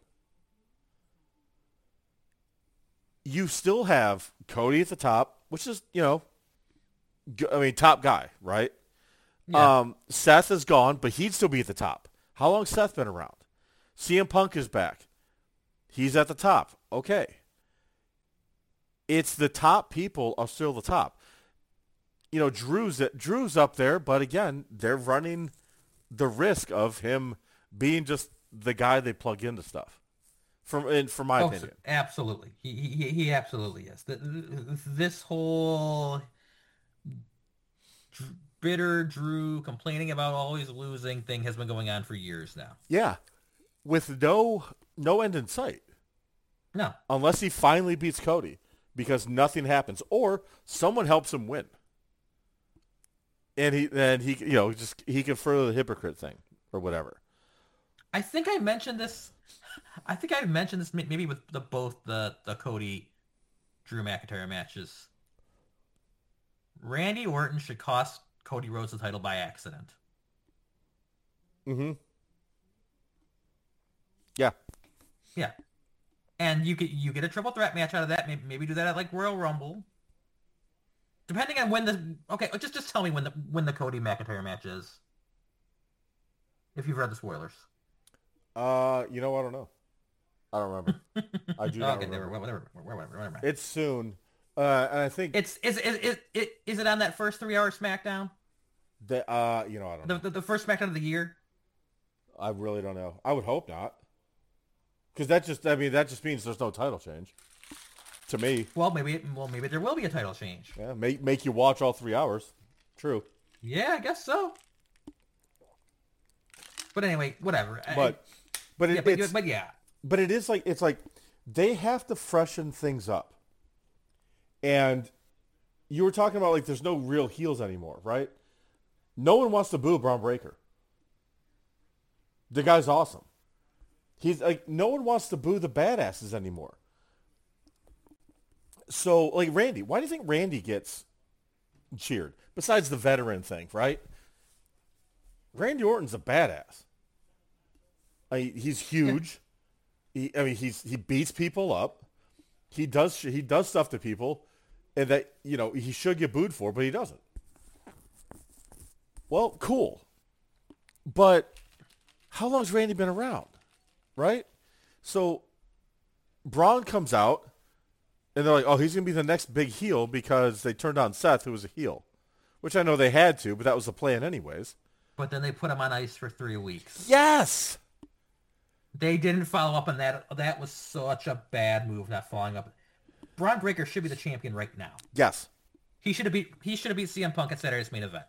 You still have Cody at the top, which is, top guy, right? Yeah. Seth is gone, but he'd still be at the top. How long's Seth been around? CM Punk is back. He's at the top. Okay. It's the top people are still the top. Drew's up there, but again, they're running the risk of him being just the guy they plug into stuff. For my Oh, opinion. absolutely. He absolutely is. This whole bitter Drew complaining about always losing thing has been going on for years now. Yeah. With no end in sight. No. Unless he finally beats Cody because nothing happens or someone helps him win. And he can further the hypocrite thing or whatever. I think I mentioned this. I think I mentioned this maybe with both the Cody Drew McIntyre matches. Randy Orton should cost Cody Rhodes the title by accident. Mm-hmm. Yeah. Yeah. And you get a triple threat match out of that. Maybe do that at like Royal Rumble. Depending on when the just tell me when the Cody McIntyre match is. If you've read the spoilers. I don't know. I don't remember. I do not Okay, remember. whatever. It's soon. And I think It's is it on that first 3 hour SmackDown? that I don't know. The first SmackDown of the year? I really don't know. I would hope not. Because that just means there's no title change. To me. Maybe there will be a title change. Yeah, make you watch all 3 hours. True. Yeah, I guess so. But anyway, whatever. Yeah. But it is like it's like they have to freshen things up. And you were talking about like there's no real heels anymore, right? No one wants to boo Braun Breaker. The guy's awesome. He's like no one wants to boo the badasses anymore. So like Randy, why do you think Randy gets cheered? Besides the veteran thing, right? Randy Orton's a badass. He's huge. He beats people up. He does stuff to people, and that he should get booed for, but he doesn't. Well, cool. But how long's Randy been around, right? So Braun comes out, and they're like, "Oh, he's gonna be the next big heel because they turned on Seth, who was a heel," which I know they had to, but that was the plan anyways. But then they put him on ice for 3 weeks. Yes. They didn't follow up on that. That was such a bad move, not following up. Braun Breaker should be the champion right now. Yes. He should have beat CM Punk at Saturday's main event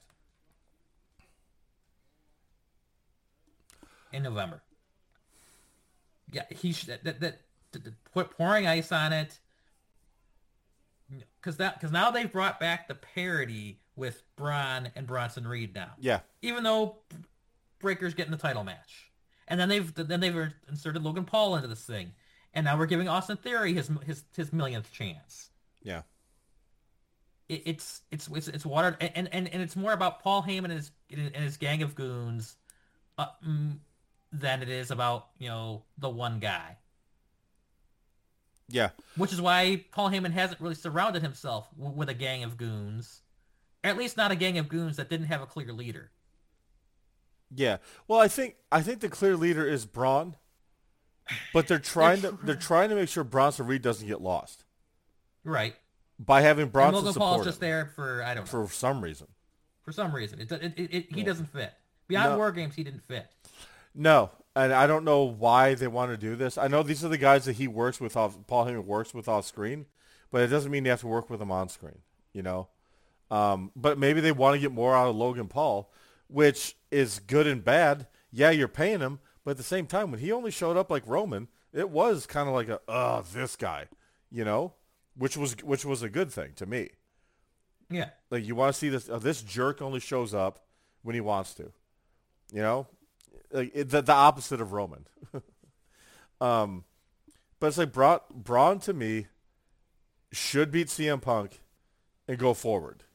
in November. Yeah, he should pouring ice on it because now they've brought back the parity with Braun and Bronson Reed now. Yeah. Even though Breaker's getting the title match. And then they've inserted Logan Paul into this thing, and now we're giving Austin Theory his millionth chance. Yeah, It's watered, and it's more about Paul Heyman and his gang of goons, than it is about the one guy. Yeah, which is why Paul Heyman hasn't really surrounded himself with a gang of goons, or at least not a gang of goons that didn't have a clear leader. Yeah. Well, I think the clear leader is Braun, but they're trying to make sure Bronson Reed doesn't get lost. Right. by having And Bronson Logan Paul's support just him there for, I don't know, for some reason. for some reason. He Yeah. doesn't fit. Beyond No, War Games, he didn't fit. no, and I don't know why they want to do this. I know these are the guys that he works with off. Paul Heyman works with off screen, but it doesn't mean you have to work with them on screen. You know, but maybe they want to get more out of Logan Paul, which is good and bad. Yeah, you're paying him, but at the same time, when he only showed up like Roman, it was kind of like this guy, you know, which was a good thing to me. Yeah. Like you want to see this jerk only shows up when he wants to, you know, like the opposite of Roman. But it's like Braun to me should beat CM Punk and go forward.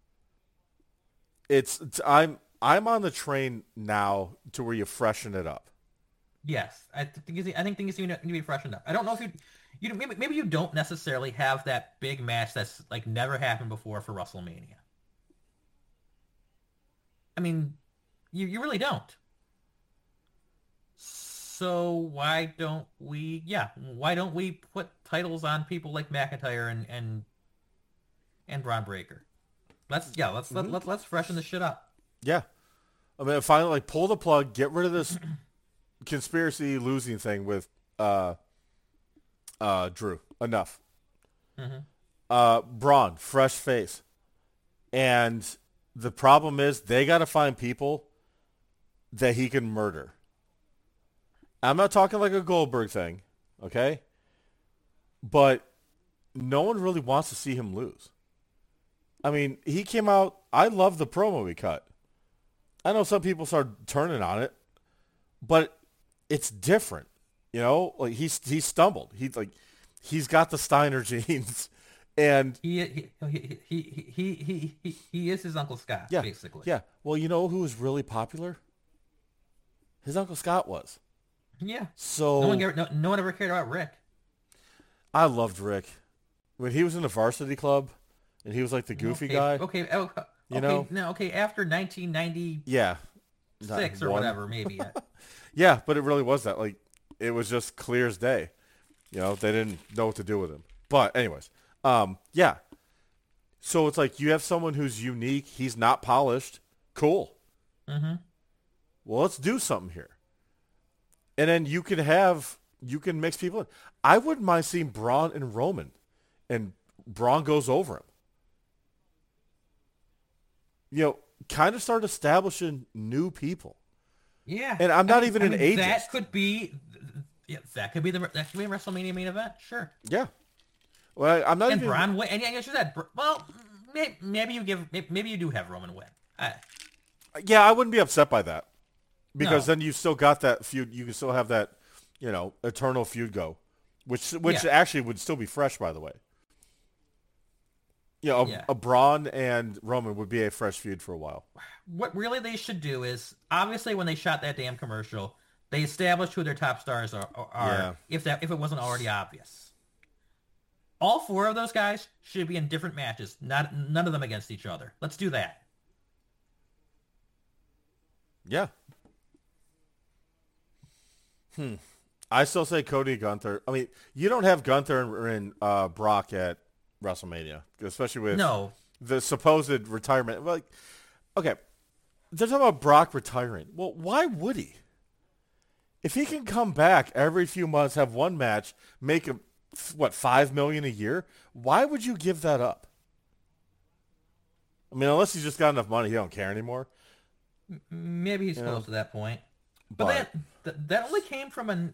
I'm on the train now to where you freshen it up. Yes, I think things need to be freshened up. I don't know if you maybe you don't necessarily have that big match that's like never happened before for WrestleMania. I mean, you really don't. So why don't we? Yeah, why don't we put titles on people like McIntyre and Braun Breaker? Let's freshen the shit up. Yeah, I mean, finally, like pull the plug, get rid of this conspiracy losing thing with Drew. Enough. Braun, fresh face, and the problem is they got to find people that he can murder. I'm not talking like a Goldberg thing, okay? But no one really wants to see him lose. I mean, he came out. I love the promo he cut. I know some people started turning on it, but it's different. You know, like he stumbled. He's got the Steiner genes, and He is his Uncle Scott, yeah, basically. yeah. Well, you know who was really popular? His Uncle Scott was. Yeah. So No one ever cared about Rick. I loved Rick when he was in the Varsity Club, and he was like the goofy guy. Okay. You know? No. Okay. After 1996 Yeah. or One. whatever, maybe. Yeah, but it really was that. Like, it was just clear as day. You know, they didn't know what to do with him. But anyways, yeah. So it's like you have someone who's unique. He's not polished. Cool. Mm-hmm. Well, let's do something here. And then you can mix people in. I wouldn't mind seeing Braun and Roman, and Braun goes over him. You know, kind of start establishing new people. Yeah. And I'm not even an ageist. That could be the WrestleMania main event. Sure. Yeah. Well, I'm not And even. Braun win. And yeah, that. Well, maybe you do have Roman win. Yeah, I wouldn't be upset by that. Because No. then you still got that feud. You can still have that, you know, eternal feud go, which actually would still be fresh, by the way. You know, a Braun and Roman would be a fresh feud for a while. What really they should do is, obviously, when they shot that damn commercial, they established who their top stars are. Yeah. If it wasn't already obvious. All four of those guys should be in different matches. None of them against each other. Let's do that. Yeah. I still say Cody Gunther. I mean, you don't have Gunther and Brock at WrestleMania, especially with the supposed retirement. Like, okay, they're talking about Brock retiring. Well, why would he? If he can come back every few months, have one match, make him $5 million a year, why would you give that up? I mean, unless he's just got enough money, he don't care anymore. Maybe he's close to that point. But that only came from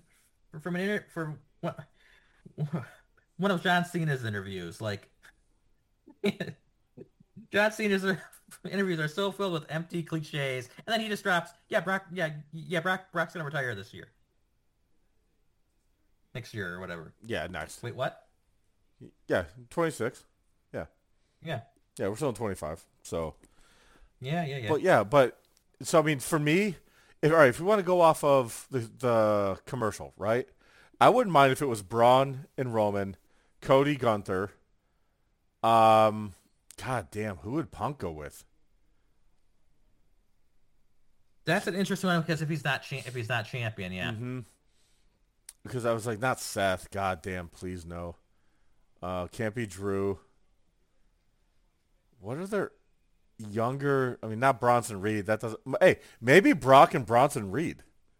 one of John Cena's interviews. Like, John Cena's interviews are so filled with empty cliches, and then he just drops, Brock's gonna retire this year, next year or whatever. Yeah, nice. Wait, what? Yeah, 26. Yeah. Yeah. Yeah, we're still in 25. So. Yeah. But so I mean, for me, if we want to go off of the commercial, right? I wouldn't mind if it was Braun and Roman, Cody Gunther. God damn, who would Punk go with? That's an interesting one because if he's not champion, yeah. Mm-hmm. Because I was like, not Seth. God damn, please no. Can't be Drew. what are their younger? I mean, not Bronson Reed. That doesn't. Hey, maybe Brock and Bronson Reed.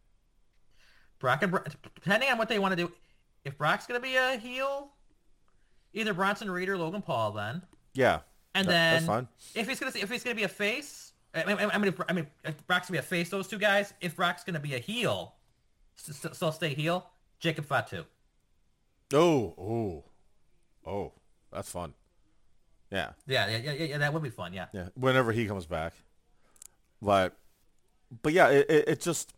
Depending on what they want to do, if Brock's going to be a heel, either Bronson Reed or Logan Paul then. Yeah, And that's then fine. if he's gonna be a face, if Brock's gonna be a face, those two guys. If Brock's gonna be a heel, still stay heel. Jacob Fatu. Oh, that's fun. Yeah, Yeah. That would be fun. Yeah. yeah. Whenever he comes back, but yeah, it just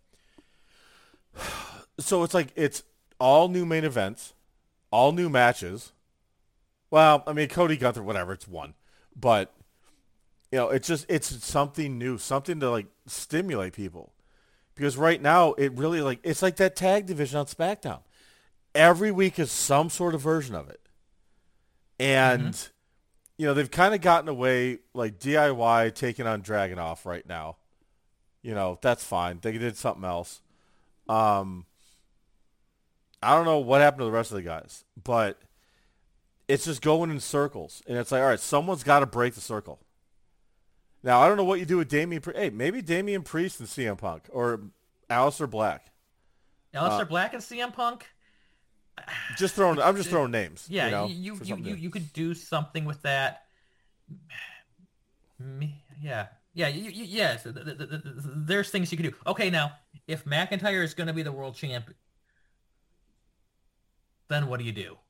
so it's like it's all new main events, all new matches. Well, I mean, Cody Gunther, whatever, it's one. But, it's something new, something to, like, stimulate people. Because right now, it really, like, it's like that tag division on SmackDown. Every week is some sort of version of it. And, they've kind of gotten away, like, DIY taking on Dragunov right now. That's fine. They did something else. I don't know what happened to the rest of the guys, but it's just going in circles. And it's like, all right, someone's got to break the circle. Now, I don't know what you do with Damian Priest. Hey, maybe Damian Priest and CM Punk or Aleister Black. Aleister Black and CM Punk. I'm just throwing names. Yeah, you could do something with that. Yeah. Yes. There's things you could do. Okay, now, if McIntyre is going to be the world champion, then what do you do?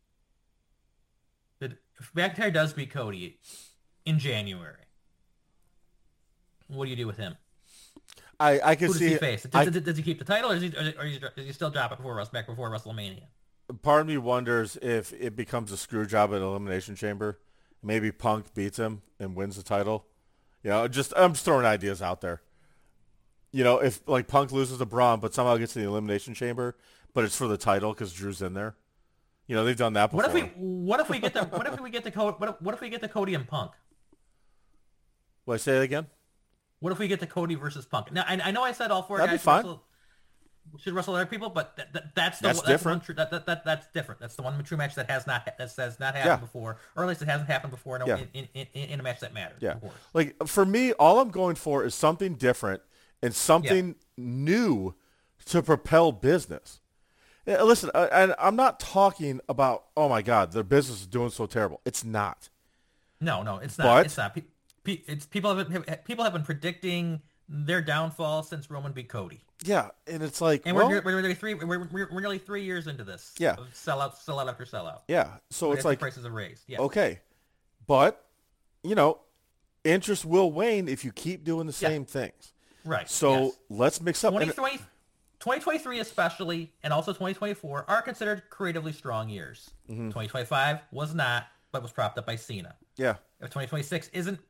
If McIntyre does beat Cody in January, what do you do with him? I can Who does see he face? Does he keep the title, or does he still drop it back before WrestleMania? Part of me wonders if it becomes a screw job at Elimination Chamber. Maybe Punk beats him and wins the title. I'm just throwing ideas out there. If like Punk loses to Braun, but somehow gets to the Elimination Chamber, but it's for the title because Drew's in there. They've done that before. What if we get the Cody and Punk? What, say that again? What if we get the Cody versus Punk? Now I know I said all four That'd guys be fine. should wrestle other people, but that's different. That's different. That's the one true match that has not happened before, or at least it hasn't happened before in a match that matters. Yeah, like for me, all I'm going for is something different and something new to propel business. Listen, and I'm not talking about, oh my God, their business is doing so terrible. It's not. No, it's not. But, it's not. People have been predicting their downfall since Roman beat Cody. Yeah, and it's like, and we're nearly 3 years into this. Yeah, sellout after sellout. Yeah, so it's like prices are raised. Yeah. Okay, but interest will wane if you keep doing the same things. Right. So let's mix up. 2023 especially, and also 2024 are considered creatively strong years. 2025 was not, but was propped up by Cena. Yeah. If 2026 isn't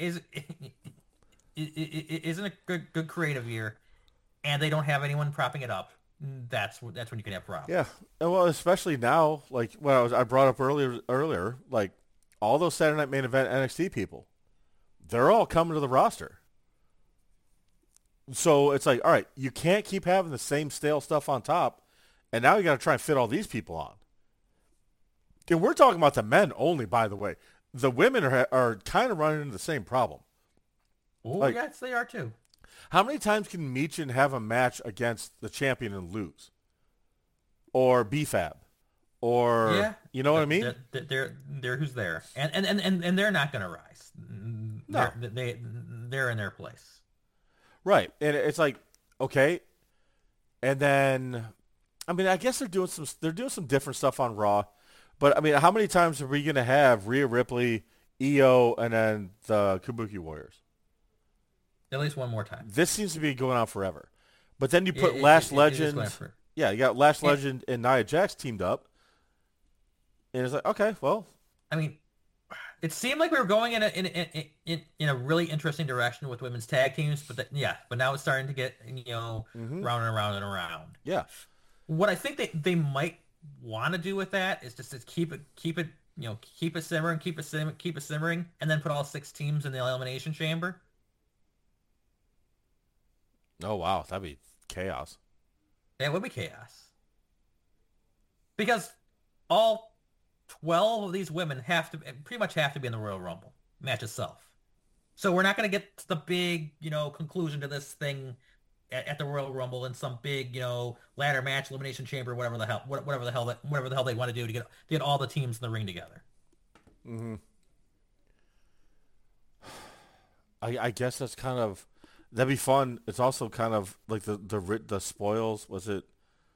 a good creative year, and they don't have anyone propping it up, that's when you can have problems. Yeah. Well, especially now, like what I brought up earlier, like all those Saturday Night Main Event NXT people, they're all coming to the roster. So it's like, all right, you can't keep having the same stale stuff on top, and now you got to try and fit all these people on. And we're talking about the men only, by the way. The women are kind of running into the same problem. Oh, yes, they are too. How many times can Michin have a match against the champion and lose? Or BFAB? Or, you know what I mean? They're who's there. And they're not going to rise. No. They're in their place. Right. And it's like, okay. And then, I mean, I guess they're doing some different stuff on Raw. But, I mean, how many times are we going to have Rhea Ripley, EO, and then the Kabuki Warriors? At least one more time. This seems to be going on forever. But then you put Lash Legend. Yeah, you got Lash Legend and Nia Jax teamed up. And it's like, okay, well. I mean, it seemed like we were going in a really interesting direction with women's tag teams, but now it's starting to get round and around and around. Yeah. What I think they might want to do with that is just to keep it simmering, and then put all 6 teams in the Elimination Chamber. Oh wow, that'd be chaos. It would be chaos. Because all 12 of these women pretty much have to be in the Royal Rumble match itself. So we're not going to get the big, conclusion to this thing at the Royal Rumble in some big, ladder match, elimination chamber, whatever the hell they want to do to get all the teams in the ring together. Mm-hmm. I guess that's kind of that'd be fun. It's also kind of like the spoils. Was it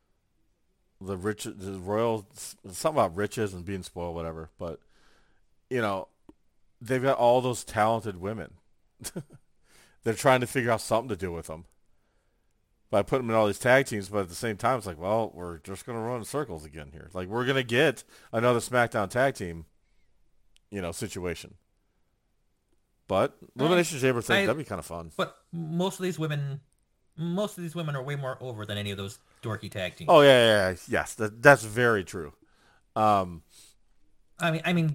the royal something about riches and being spoiled, whatever? But you know, they've got all those talented women. They're trying to figure out something to do with them by putting them in all these tag teams. But at the same time, it's like, well, we're just going to run in circles again here. Like, we're going to get another SmackDown tag team, situation. But Elimination Chamber thing, that'd be kind of fun. But most of these women are way more over than any of those dorky tag teams. Oh yeah. Yes, that's very true. I mean,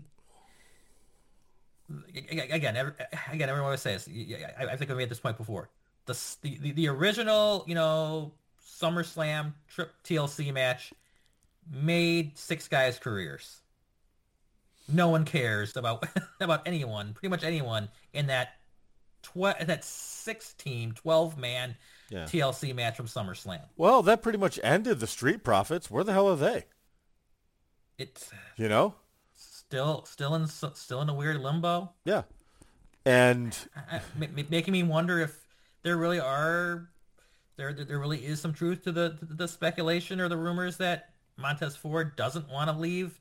again, everyone always says. I think I made this point before. The original, SummerSlam Trip TLC match made 6 guys' careers. No one cares about anyone, pretty much anyone in that 16, 12-man TLC match from SummerSlam. Well, that pretty much ended the Street Profits. Where the hell are they? It's still in a weird limbo. Yeah, and making me wonder if there really is some truth to the speculation or the rumors that Montez Ford doesn't want to leave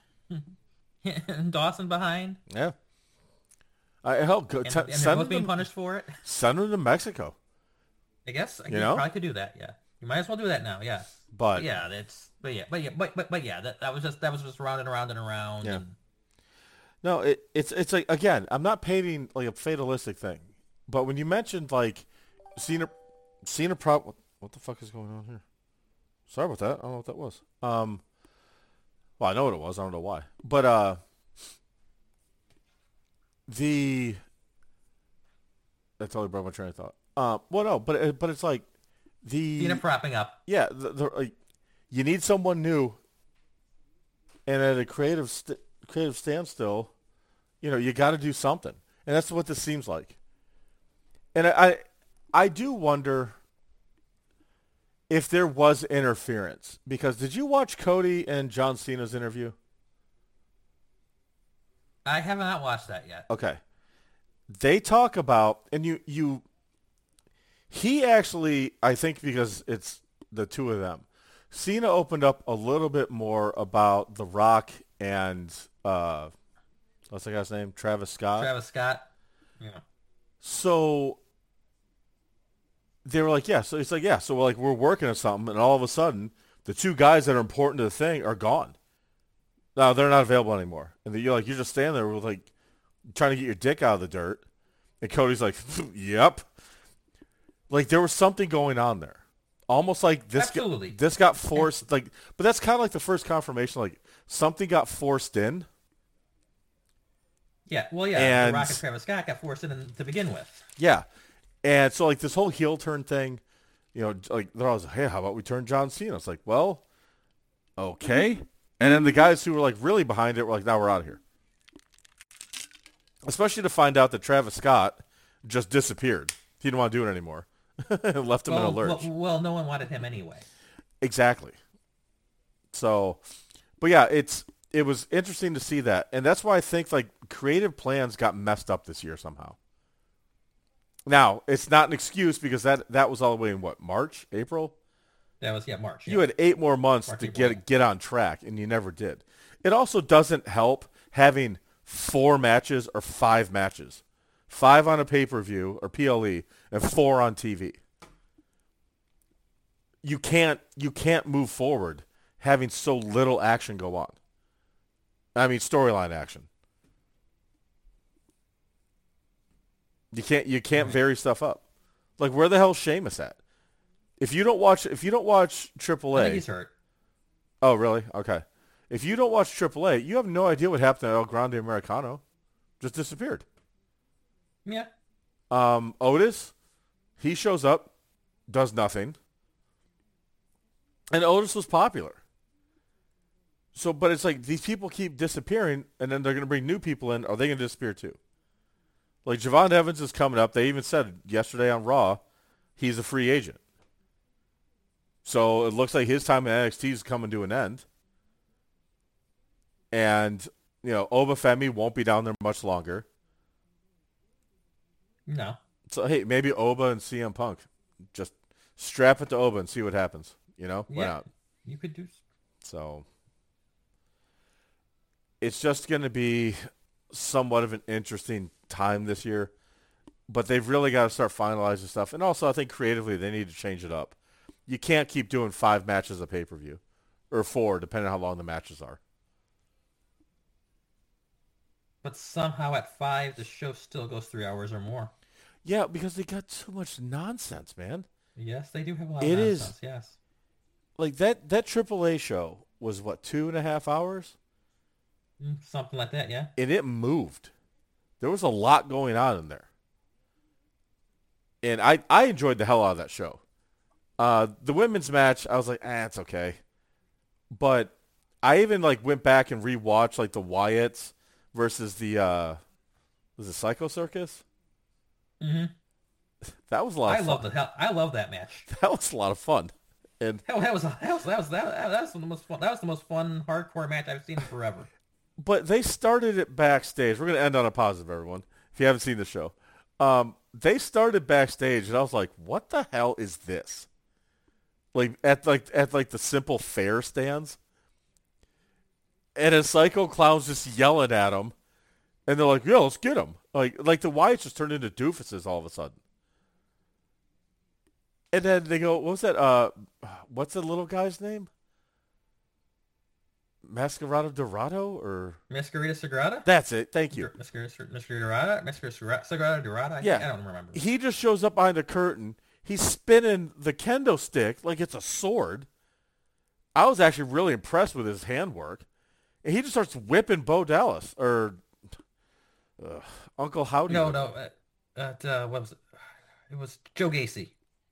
Dawson behind. Yeah. They're both being punished for it. Send them to Mexico. I guess you probably could do that. Yeah, you might as well do that now. Yeah, but that was just round and around and around. Yeah. And... No, it's like, again, I'm not painting like a fatalistic thing, but when you mentioned like Cena what the fuck is going on here? Sorry about that. I don't know what that was. Well, I know what it was. I don't know why. But I totally broke my train of thought. Well, no, but it's like Cena propping up. Yeah, you need someone new, and at a creative standstill, you got to do something, and that's what this seems like. And I do wonder if there was interference, because did you watch Cody and John Cena's interview? I have not watched that yet. Okay. They talk about, and he actually, I think because it's the two of them, Cena opened up a little bit more about The Rock and, what's the guy's name? Travis Scott? Travis Scott. Yeah. So they were like, yeah. So it's like, yeah. So we're working on something, and all of a sudden, the two guys that are important to the thing are gone. No, they're not available anymore. And you're just standing there with like trying to get your dick out of the dirt, and Cody's like, yep. Like there was something going on there, almost like this. Absolutely. This got forced. But that's kind of like the first confirmation. Like something got forced in. Yeah. Well, yeah. And The Rock and Travis Scott got forced in to begin with. Yeah. And so, like, this whole heel turn thing, like, they're always like, hey, how about we turn John Cena? It's like, well, okay. And then the guys who were, like, really behind it were like, now we're out of here. Especially to find out that Travis Scott just disappeared. He didn't want to do it anymore. And left him in a lurch. Well, no one wanted him anyway. Exactly. So, but yeah, it was interesting to see that. And that's why I think, like, creative plans got messed up this year somehow. Now, it's not an excuse because that was all the way in what, March, April? That was March. Yeah. You had 8 more months to get on track, and you never did. It also doesn't help having 4 matches or 5 matches. 5 on a pay-per-view or PLE and 4 on TV. You can't move forward having so little action go on. I mean, storyline action. You can't vary stuff up. Like, where the hell's Sheamus at? If you don't watch AAA, I think he's hurt. Oh, really? Okay. If you don't watch AAA, you have no idea what happened to El Grande Americano. Just disappeared. Yeah. Otis, he shows up, does nothing, and Otis was popular. So, but it's like these people keep disappearing, and then they're going to bring new people in. Are they going to disappear too? Like Javon Evans is coming up. They even said yesterday on Raw, he's a free agent. So it looks like his time in NXT is coming to an end. And, Obafemi won't be down there much longer. No. So, hey, maybe Oba and CM Punk. Just strap it to Oba and see what happens. Why not? You could do. So it's just going to be somewhat of an interesting time this year. But they've really got to start finalizing stuff. And also, I think creatively they need to change it up. You can't keep doing 5 matches a pay-per-view. Or 4, depending on how long the matches are. But somehow at 5, the show still goes 3 hours or more. Yeah, because they got too much nonsense, man. Yes, they do have a lot of nonsense, yes. Like, that AAA show was, 2.5 hours? Something like that, yeah. And it moved. There was a lot going on in there. And I enjoyed the hell out of that show. The women's match, I was like, it's okay. But I even, went back and rewatched, the Wyatts versus the, was it Psycho Circus? Mm-hmm. That was a lot of fun. I love that match. That was a lot of fun. And that was the most fun. That was the most fun hardcore match I've seen in forever. But they started it backstage. We're gonna end on a positive, everyone. If you haven't seen the show, they started backstage, and I was like, "What the hell is this?" At the Simple Fair stands, and a Psycho Clown's just yelling at them, and they're like, "Yeah, let's get him." Like the Wyatts just turned into doofuses all of a sudden. And then they go, what was that? What's the little guy's name? Masquerado Dorado or Masquerita Sagrada? That's it. Thank you. Masquerita Sagrada Dorada? Yeah. I don't remember. He just shows up behind the curtain. He's spinning the kendo stick like it's a sword. I was actually really impressed with his handwork. And he just starts whipping Bo Dallas or Uncle Howdy. No. What was it? It was Joe Gacy.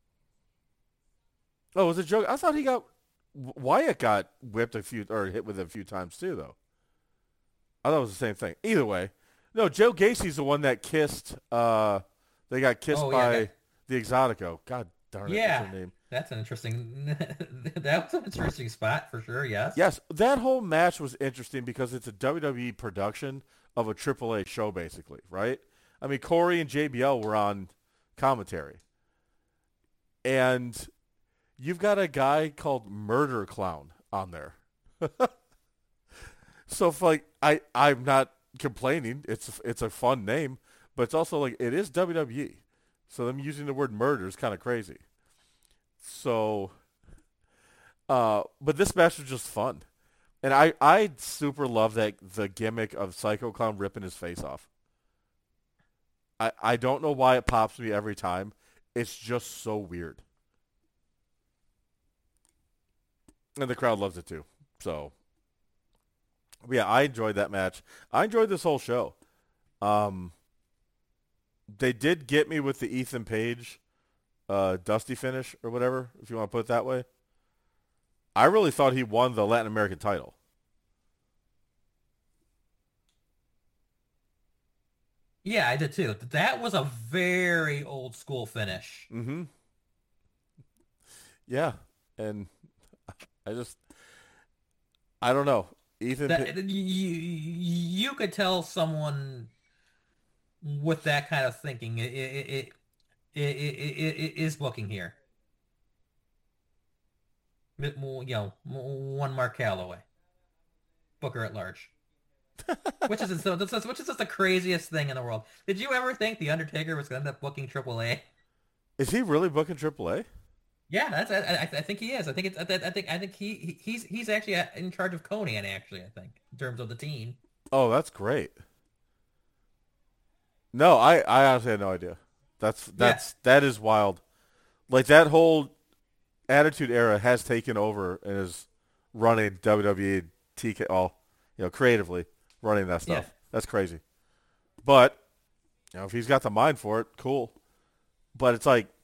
Oh, was it Joe? I thought Wyatt got whipped hit with it a few times too, though. I thought it was the same thing. Either way, no. Joe Gacy's the one that kissed. They got kissed by the Exotico. God darn it! Yeah, what's her name? That's an interesting. That was an interesting spot for sure. Yes. Yes, that whole match was interesting because it's a WWE production of a AAA show, basically, right? I mean, Corey and JBL were on commentary, and you've got a guy called Murder Clown on there. So if I'm not complaining, it's a fun name, but it's also it is WWE. So them using the word murder is kind of crazy. So but this match was just fun. And I super love the gimmick of Psycho Clown ripping his face off. I don't know why it pops me every time. It's just so weird. And the crowd loves it too. So, yeah, I enjoyed that match. I enjoyed this whole show. They did get me with the Ethan Page Dusty finish or whatever, if you want to put it that way. I really thought he won the Latin American title. Yeah, I did too. That was a very old school finish. Mm-hmm. Yeah, and I don't know. You could tell someone with that kind of thinking it is booking here. One Mark Calloway, Booker at large, which is just the craziest thing in the world. Did you ever think the Undertaker was going to end up booking AAA? Is he really booking AAA? Yeah, I think he is. I think he's actually in charge of Conan. Actually, I think in terms of the team. Oh, that's great. No, I honestly had no idea. That is wild. Like that whole Attitude Era has taken over and is running WWE TK creatively running that stuff. Yeah. That's crazy. But if he's got the mind for it, cool. But it's like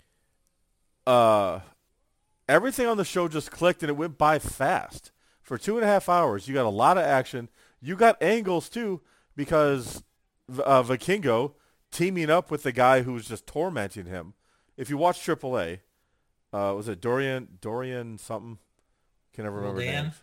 everything on the show just clicked and it went by fast. For 2.5 hours, you got a lot of action. You got angles too because Vikingo teaming up with the guy who was just tormenting him. If you watch AAA, was it Dorian something? Can never remember names.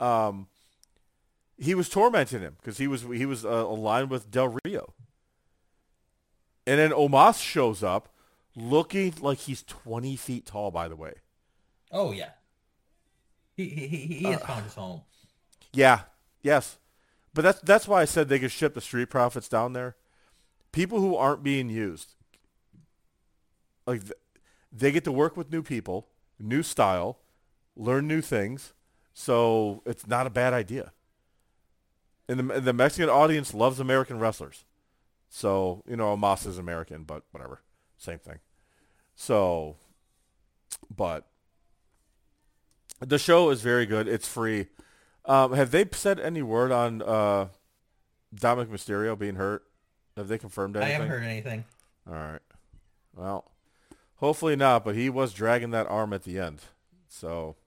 He was tormenting him because he was aligned with Del Rio. And then Omos shows up looking like he's 20 feet tall, by the way. Oh, yeah. He has found his home. Yeah, yes. But that's why I said they could ship the Street Profits down there. People who aren't being used, like they get to work with new people, new style, learn new things. So it's not a bad idea. And the Mexican audience loves American wrestlers. So, Omos is American, but whatever. Same thing. So, but the show is very good. It's free. Have they said any word on Dominic Mysterio being hurt? Have they confirmed anything? I haven't heard anything. All right. Well, hopefully not, but he was dragging that arm at the end. So,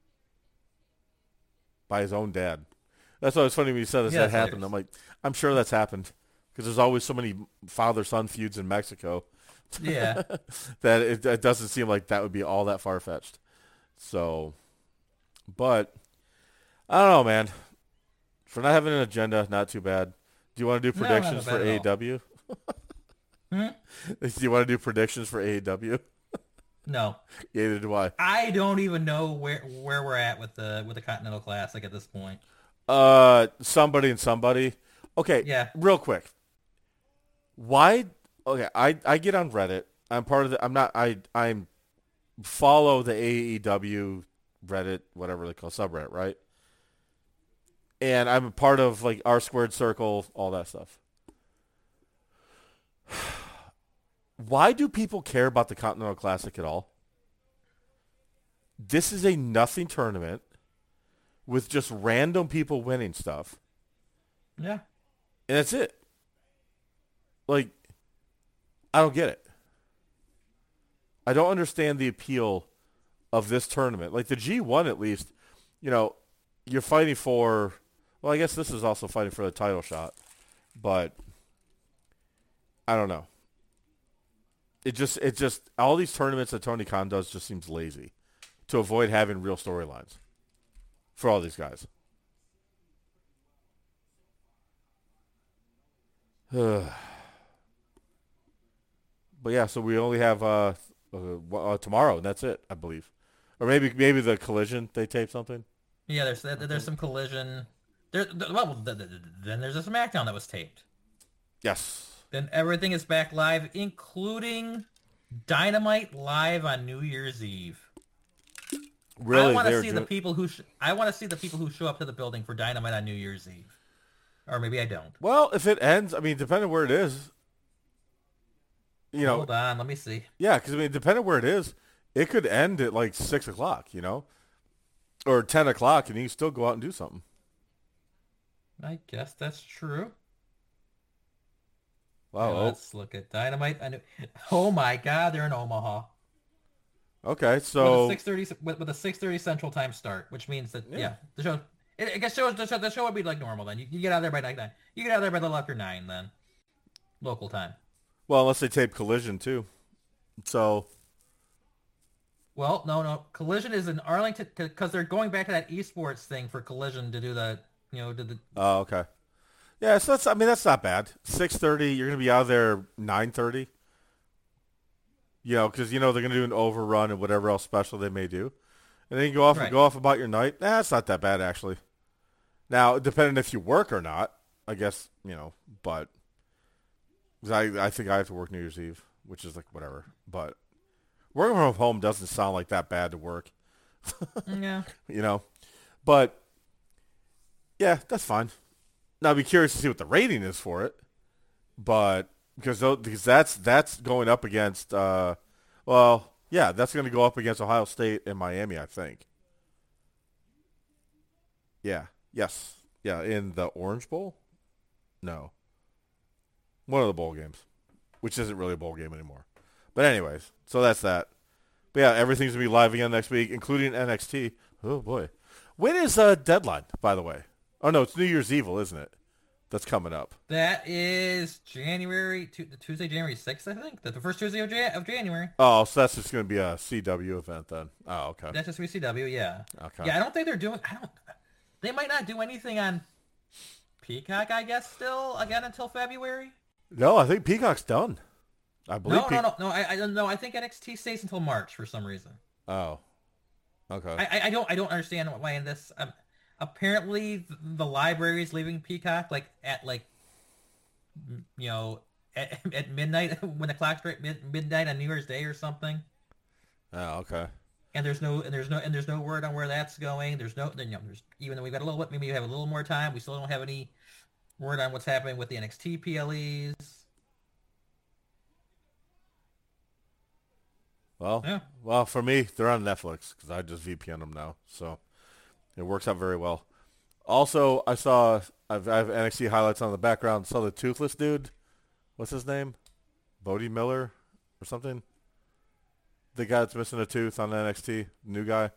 by his own dad. That's why it was funny when you said that happened. I'm like, I'm sure that's happened because there's always so many father-son feuds in Mexico. Yeah. That it doesn't seem like that would be all that far-fetched. So, but I don't know, man. For not having an agenda, not too bad. Do you want to do predictions for AEW? Hmm? Do you want to do predictions for AEW? No. Neither do I. I don't even know where we're at with the Continental Classic at this point. Somebody and somebody. Okay. Yeah. Real quick. Why? Okay. I get on Reddit. I'm part of the. I'm not. I'm follow the AEW Reddit, whatever they call subreddit, right? And I'm a part of like R Squared Circle, all that stuff. Why do people care about the Continental Classic at all? This is a nothing tournament with just random people winning stuff. Yeah. And that's it. Like, I don't get it. I don't understand the appeal of this tournament. Like the G1 at least, you're fighting for, well, I guess this is also fighting for the title shot. But I don't know. It just all these tournaments that Tony Khan does just seems lazy to avoid having real storylines for all these guys. But yeah, so we only have tomorrow, and that's it, I believe. Or maybe the Collision, they tape something. Yeah, there's some Collision. Then there's a SmackDown that was taped. Yes. Then everything is back live, including Dynamite live on New Year's Eve. Really, I want to see the people who show up to the building for Dynamite on New Year's Eve, or maybe I don't. Well, if it ends, I mean, depending where it is, Hold on, let me see. Yeah, because depending where it is, it could end at like 6 o'clock, or 10 o'clock, and you can still go out and do something. I guess that's true. Wow. Now, let's look at Dynamite. Oh my God, they're in Omaha. Okay, so with a 6:30 Central Time start, which means that the show. I guess the show would be like normal then. You get out there by 9. You get out there by the after 9 then, local time. Well, unless they tape Collision too, so. Well, no. Collision is in Arlington because they're going back to that esports thing for Collision to do the Oh, okay. Yeah, so that's not bad. 6:30, you're gonna be out of there 9:30. Because they're gonna do an overrun and whatever else special they may do, and then you go off about your night. That's not that bad actually. Now, depending if you work or not, I guess but I think I have to work New Year's Eve, which is like whatever. But working from home doesn't sound like that bad to work. Yeah. But yeah, that's fine. Now I'd be curious to see what the rating is for it, but because that's going up against that's going to go up against Ohio State and Miami, I think. Yeah. Yes. Yeah, in the Orange Bowl? No. One of the bowl games, which isn't really a bowl game anymore. But anyways, so that's that. But yeah, everything's going to be live again next week, including NXT. Oh, boy. When is Deadline, by the way? Oh, no, it's New Year's Evil, isn't it? that's coming up? That is Tuesday, January 6th, I think. That's the first Tuesday of January. Oh, so that's just going to be a CW event then. Oh, okay. That's just CW, yeah. Okay. Yeah, I don't think they're doing. They might not do anything on Peacock, I guess. Still, again until February. No, I think Peacock's done. I believe. No. I don't know. I think NXT stays until March for some reason. Oh, okay. I don't understand why in this. Apparently, the library is leaving Peacock at at midnight when the clock strikes midnight on New Year's Day or something. Oh, okay. And there's no word on where that's going. There's even though we've got a little, maybe we have a little more time, we still don't have any word on what's happening with the NXT PLEs. Well, Yeah. well, for me, they're on Netflix because I just VPN them now, so it works out very well. Also, I have NXT highlights on the background. Saw the toothless dude. What's his name? Bodie Miller or something. The guy that's missing a tooth on NXT, new guy.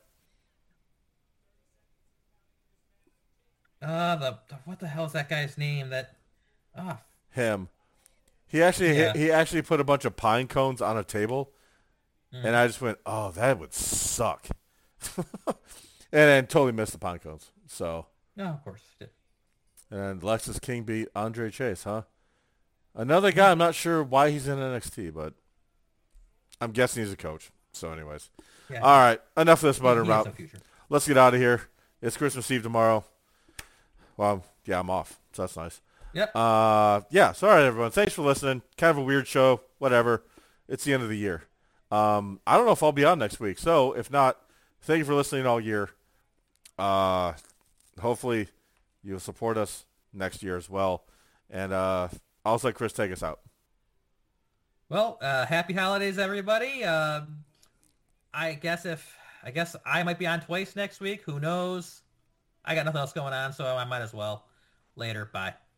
What the hell is that guy's name? Him. He actually Yeah. he actually put a bunch of pine cones on a table, Mm. and I just went, "Oh, that would suck," and then totally missed the pine cones. So, No, of course. and Lexus King beat Andre Chase, huh? Another guy. I'm not sure why he's in NXT, but I'm guessing he's a coach. So, anyways, Yeah. all right. Enough of this butter He has mouth. no future. Let's get out of here. It's Christmas Eve tomorrow. Well, yeah, I'm off, so that's nice. Yep. Yeah. So, all right, everyone. Thanks for listening. Kind of a weird show. Whatever. It's the end of the year. I don't know if I'll be on next week. So, if not, thank you for listening all year. Hopefully, you'll support us next year as well. And I'll let Chris take us out. Well, happy holidays, everybody. I guess I might be on twice next week. Who knows? I got nothing else going on, so I might as well. Later. Bye.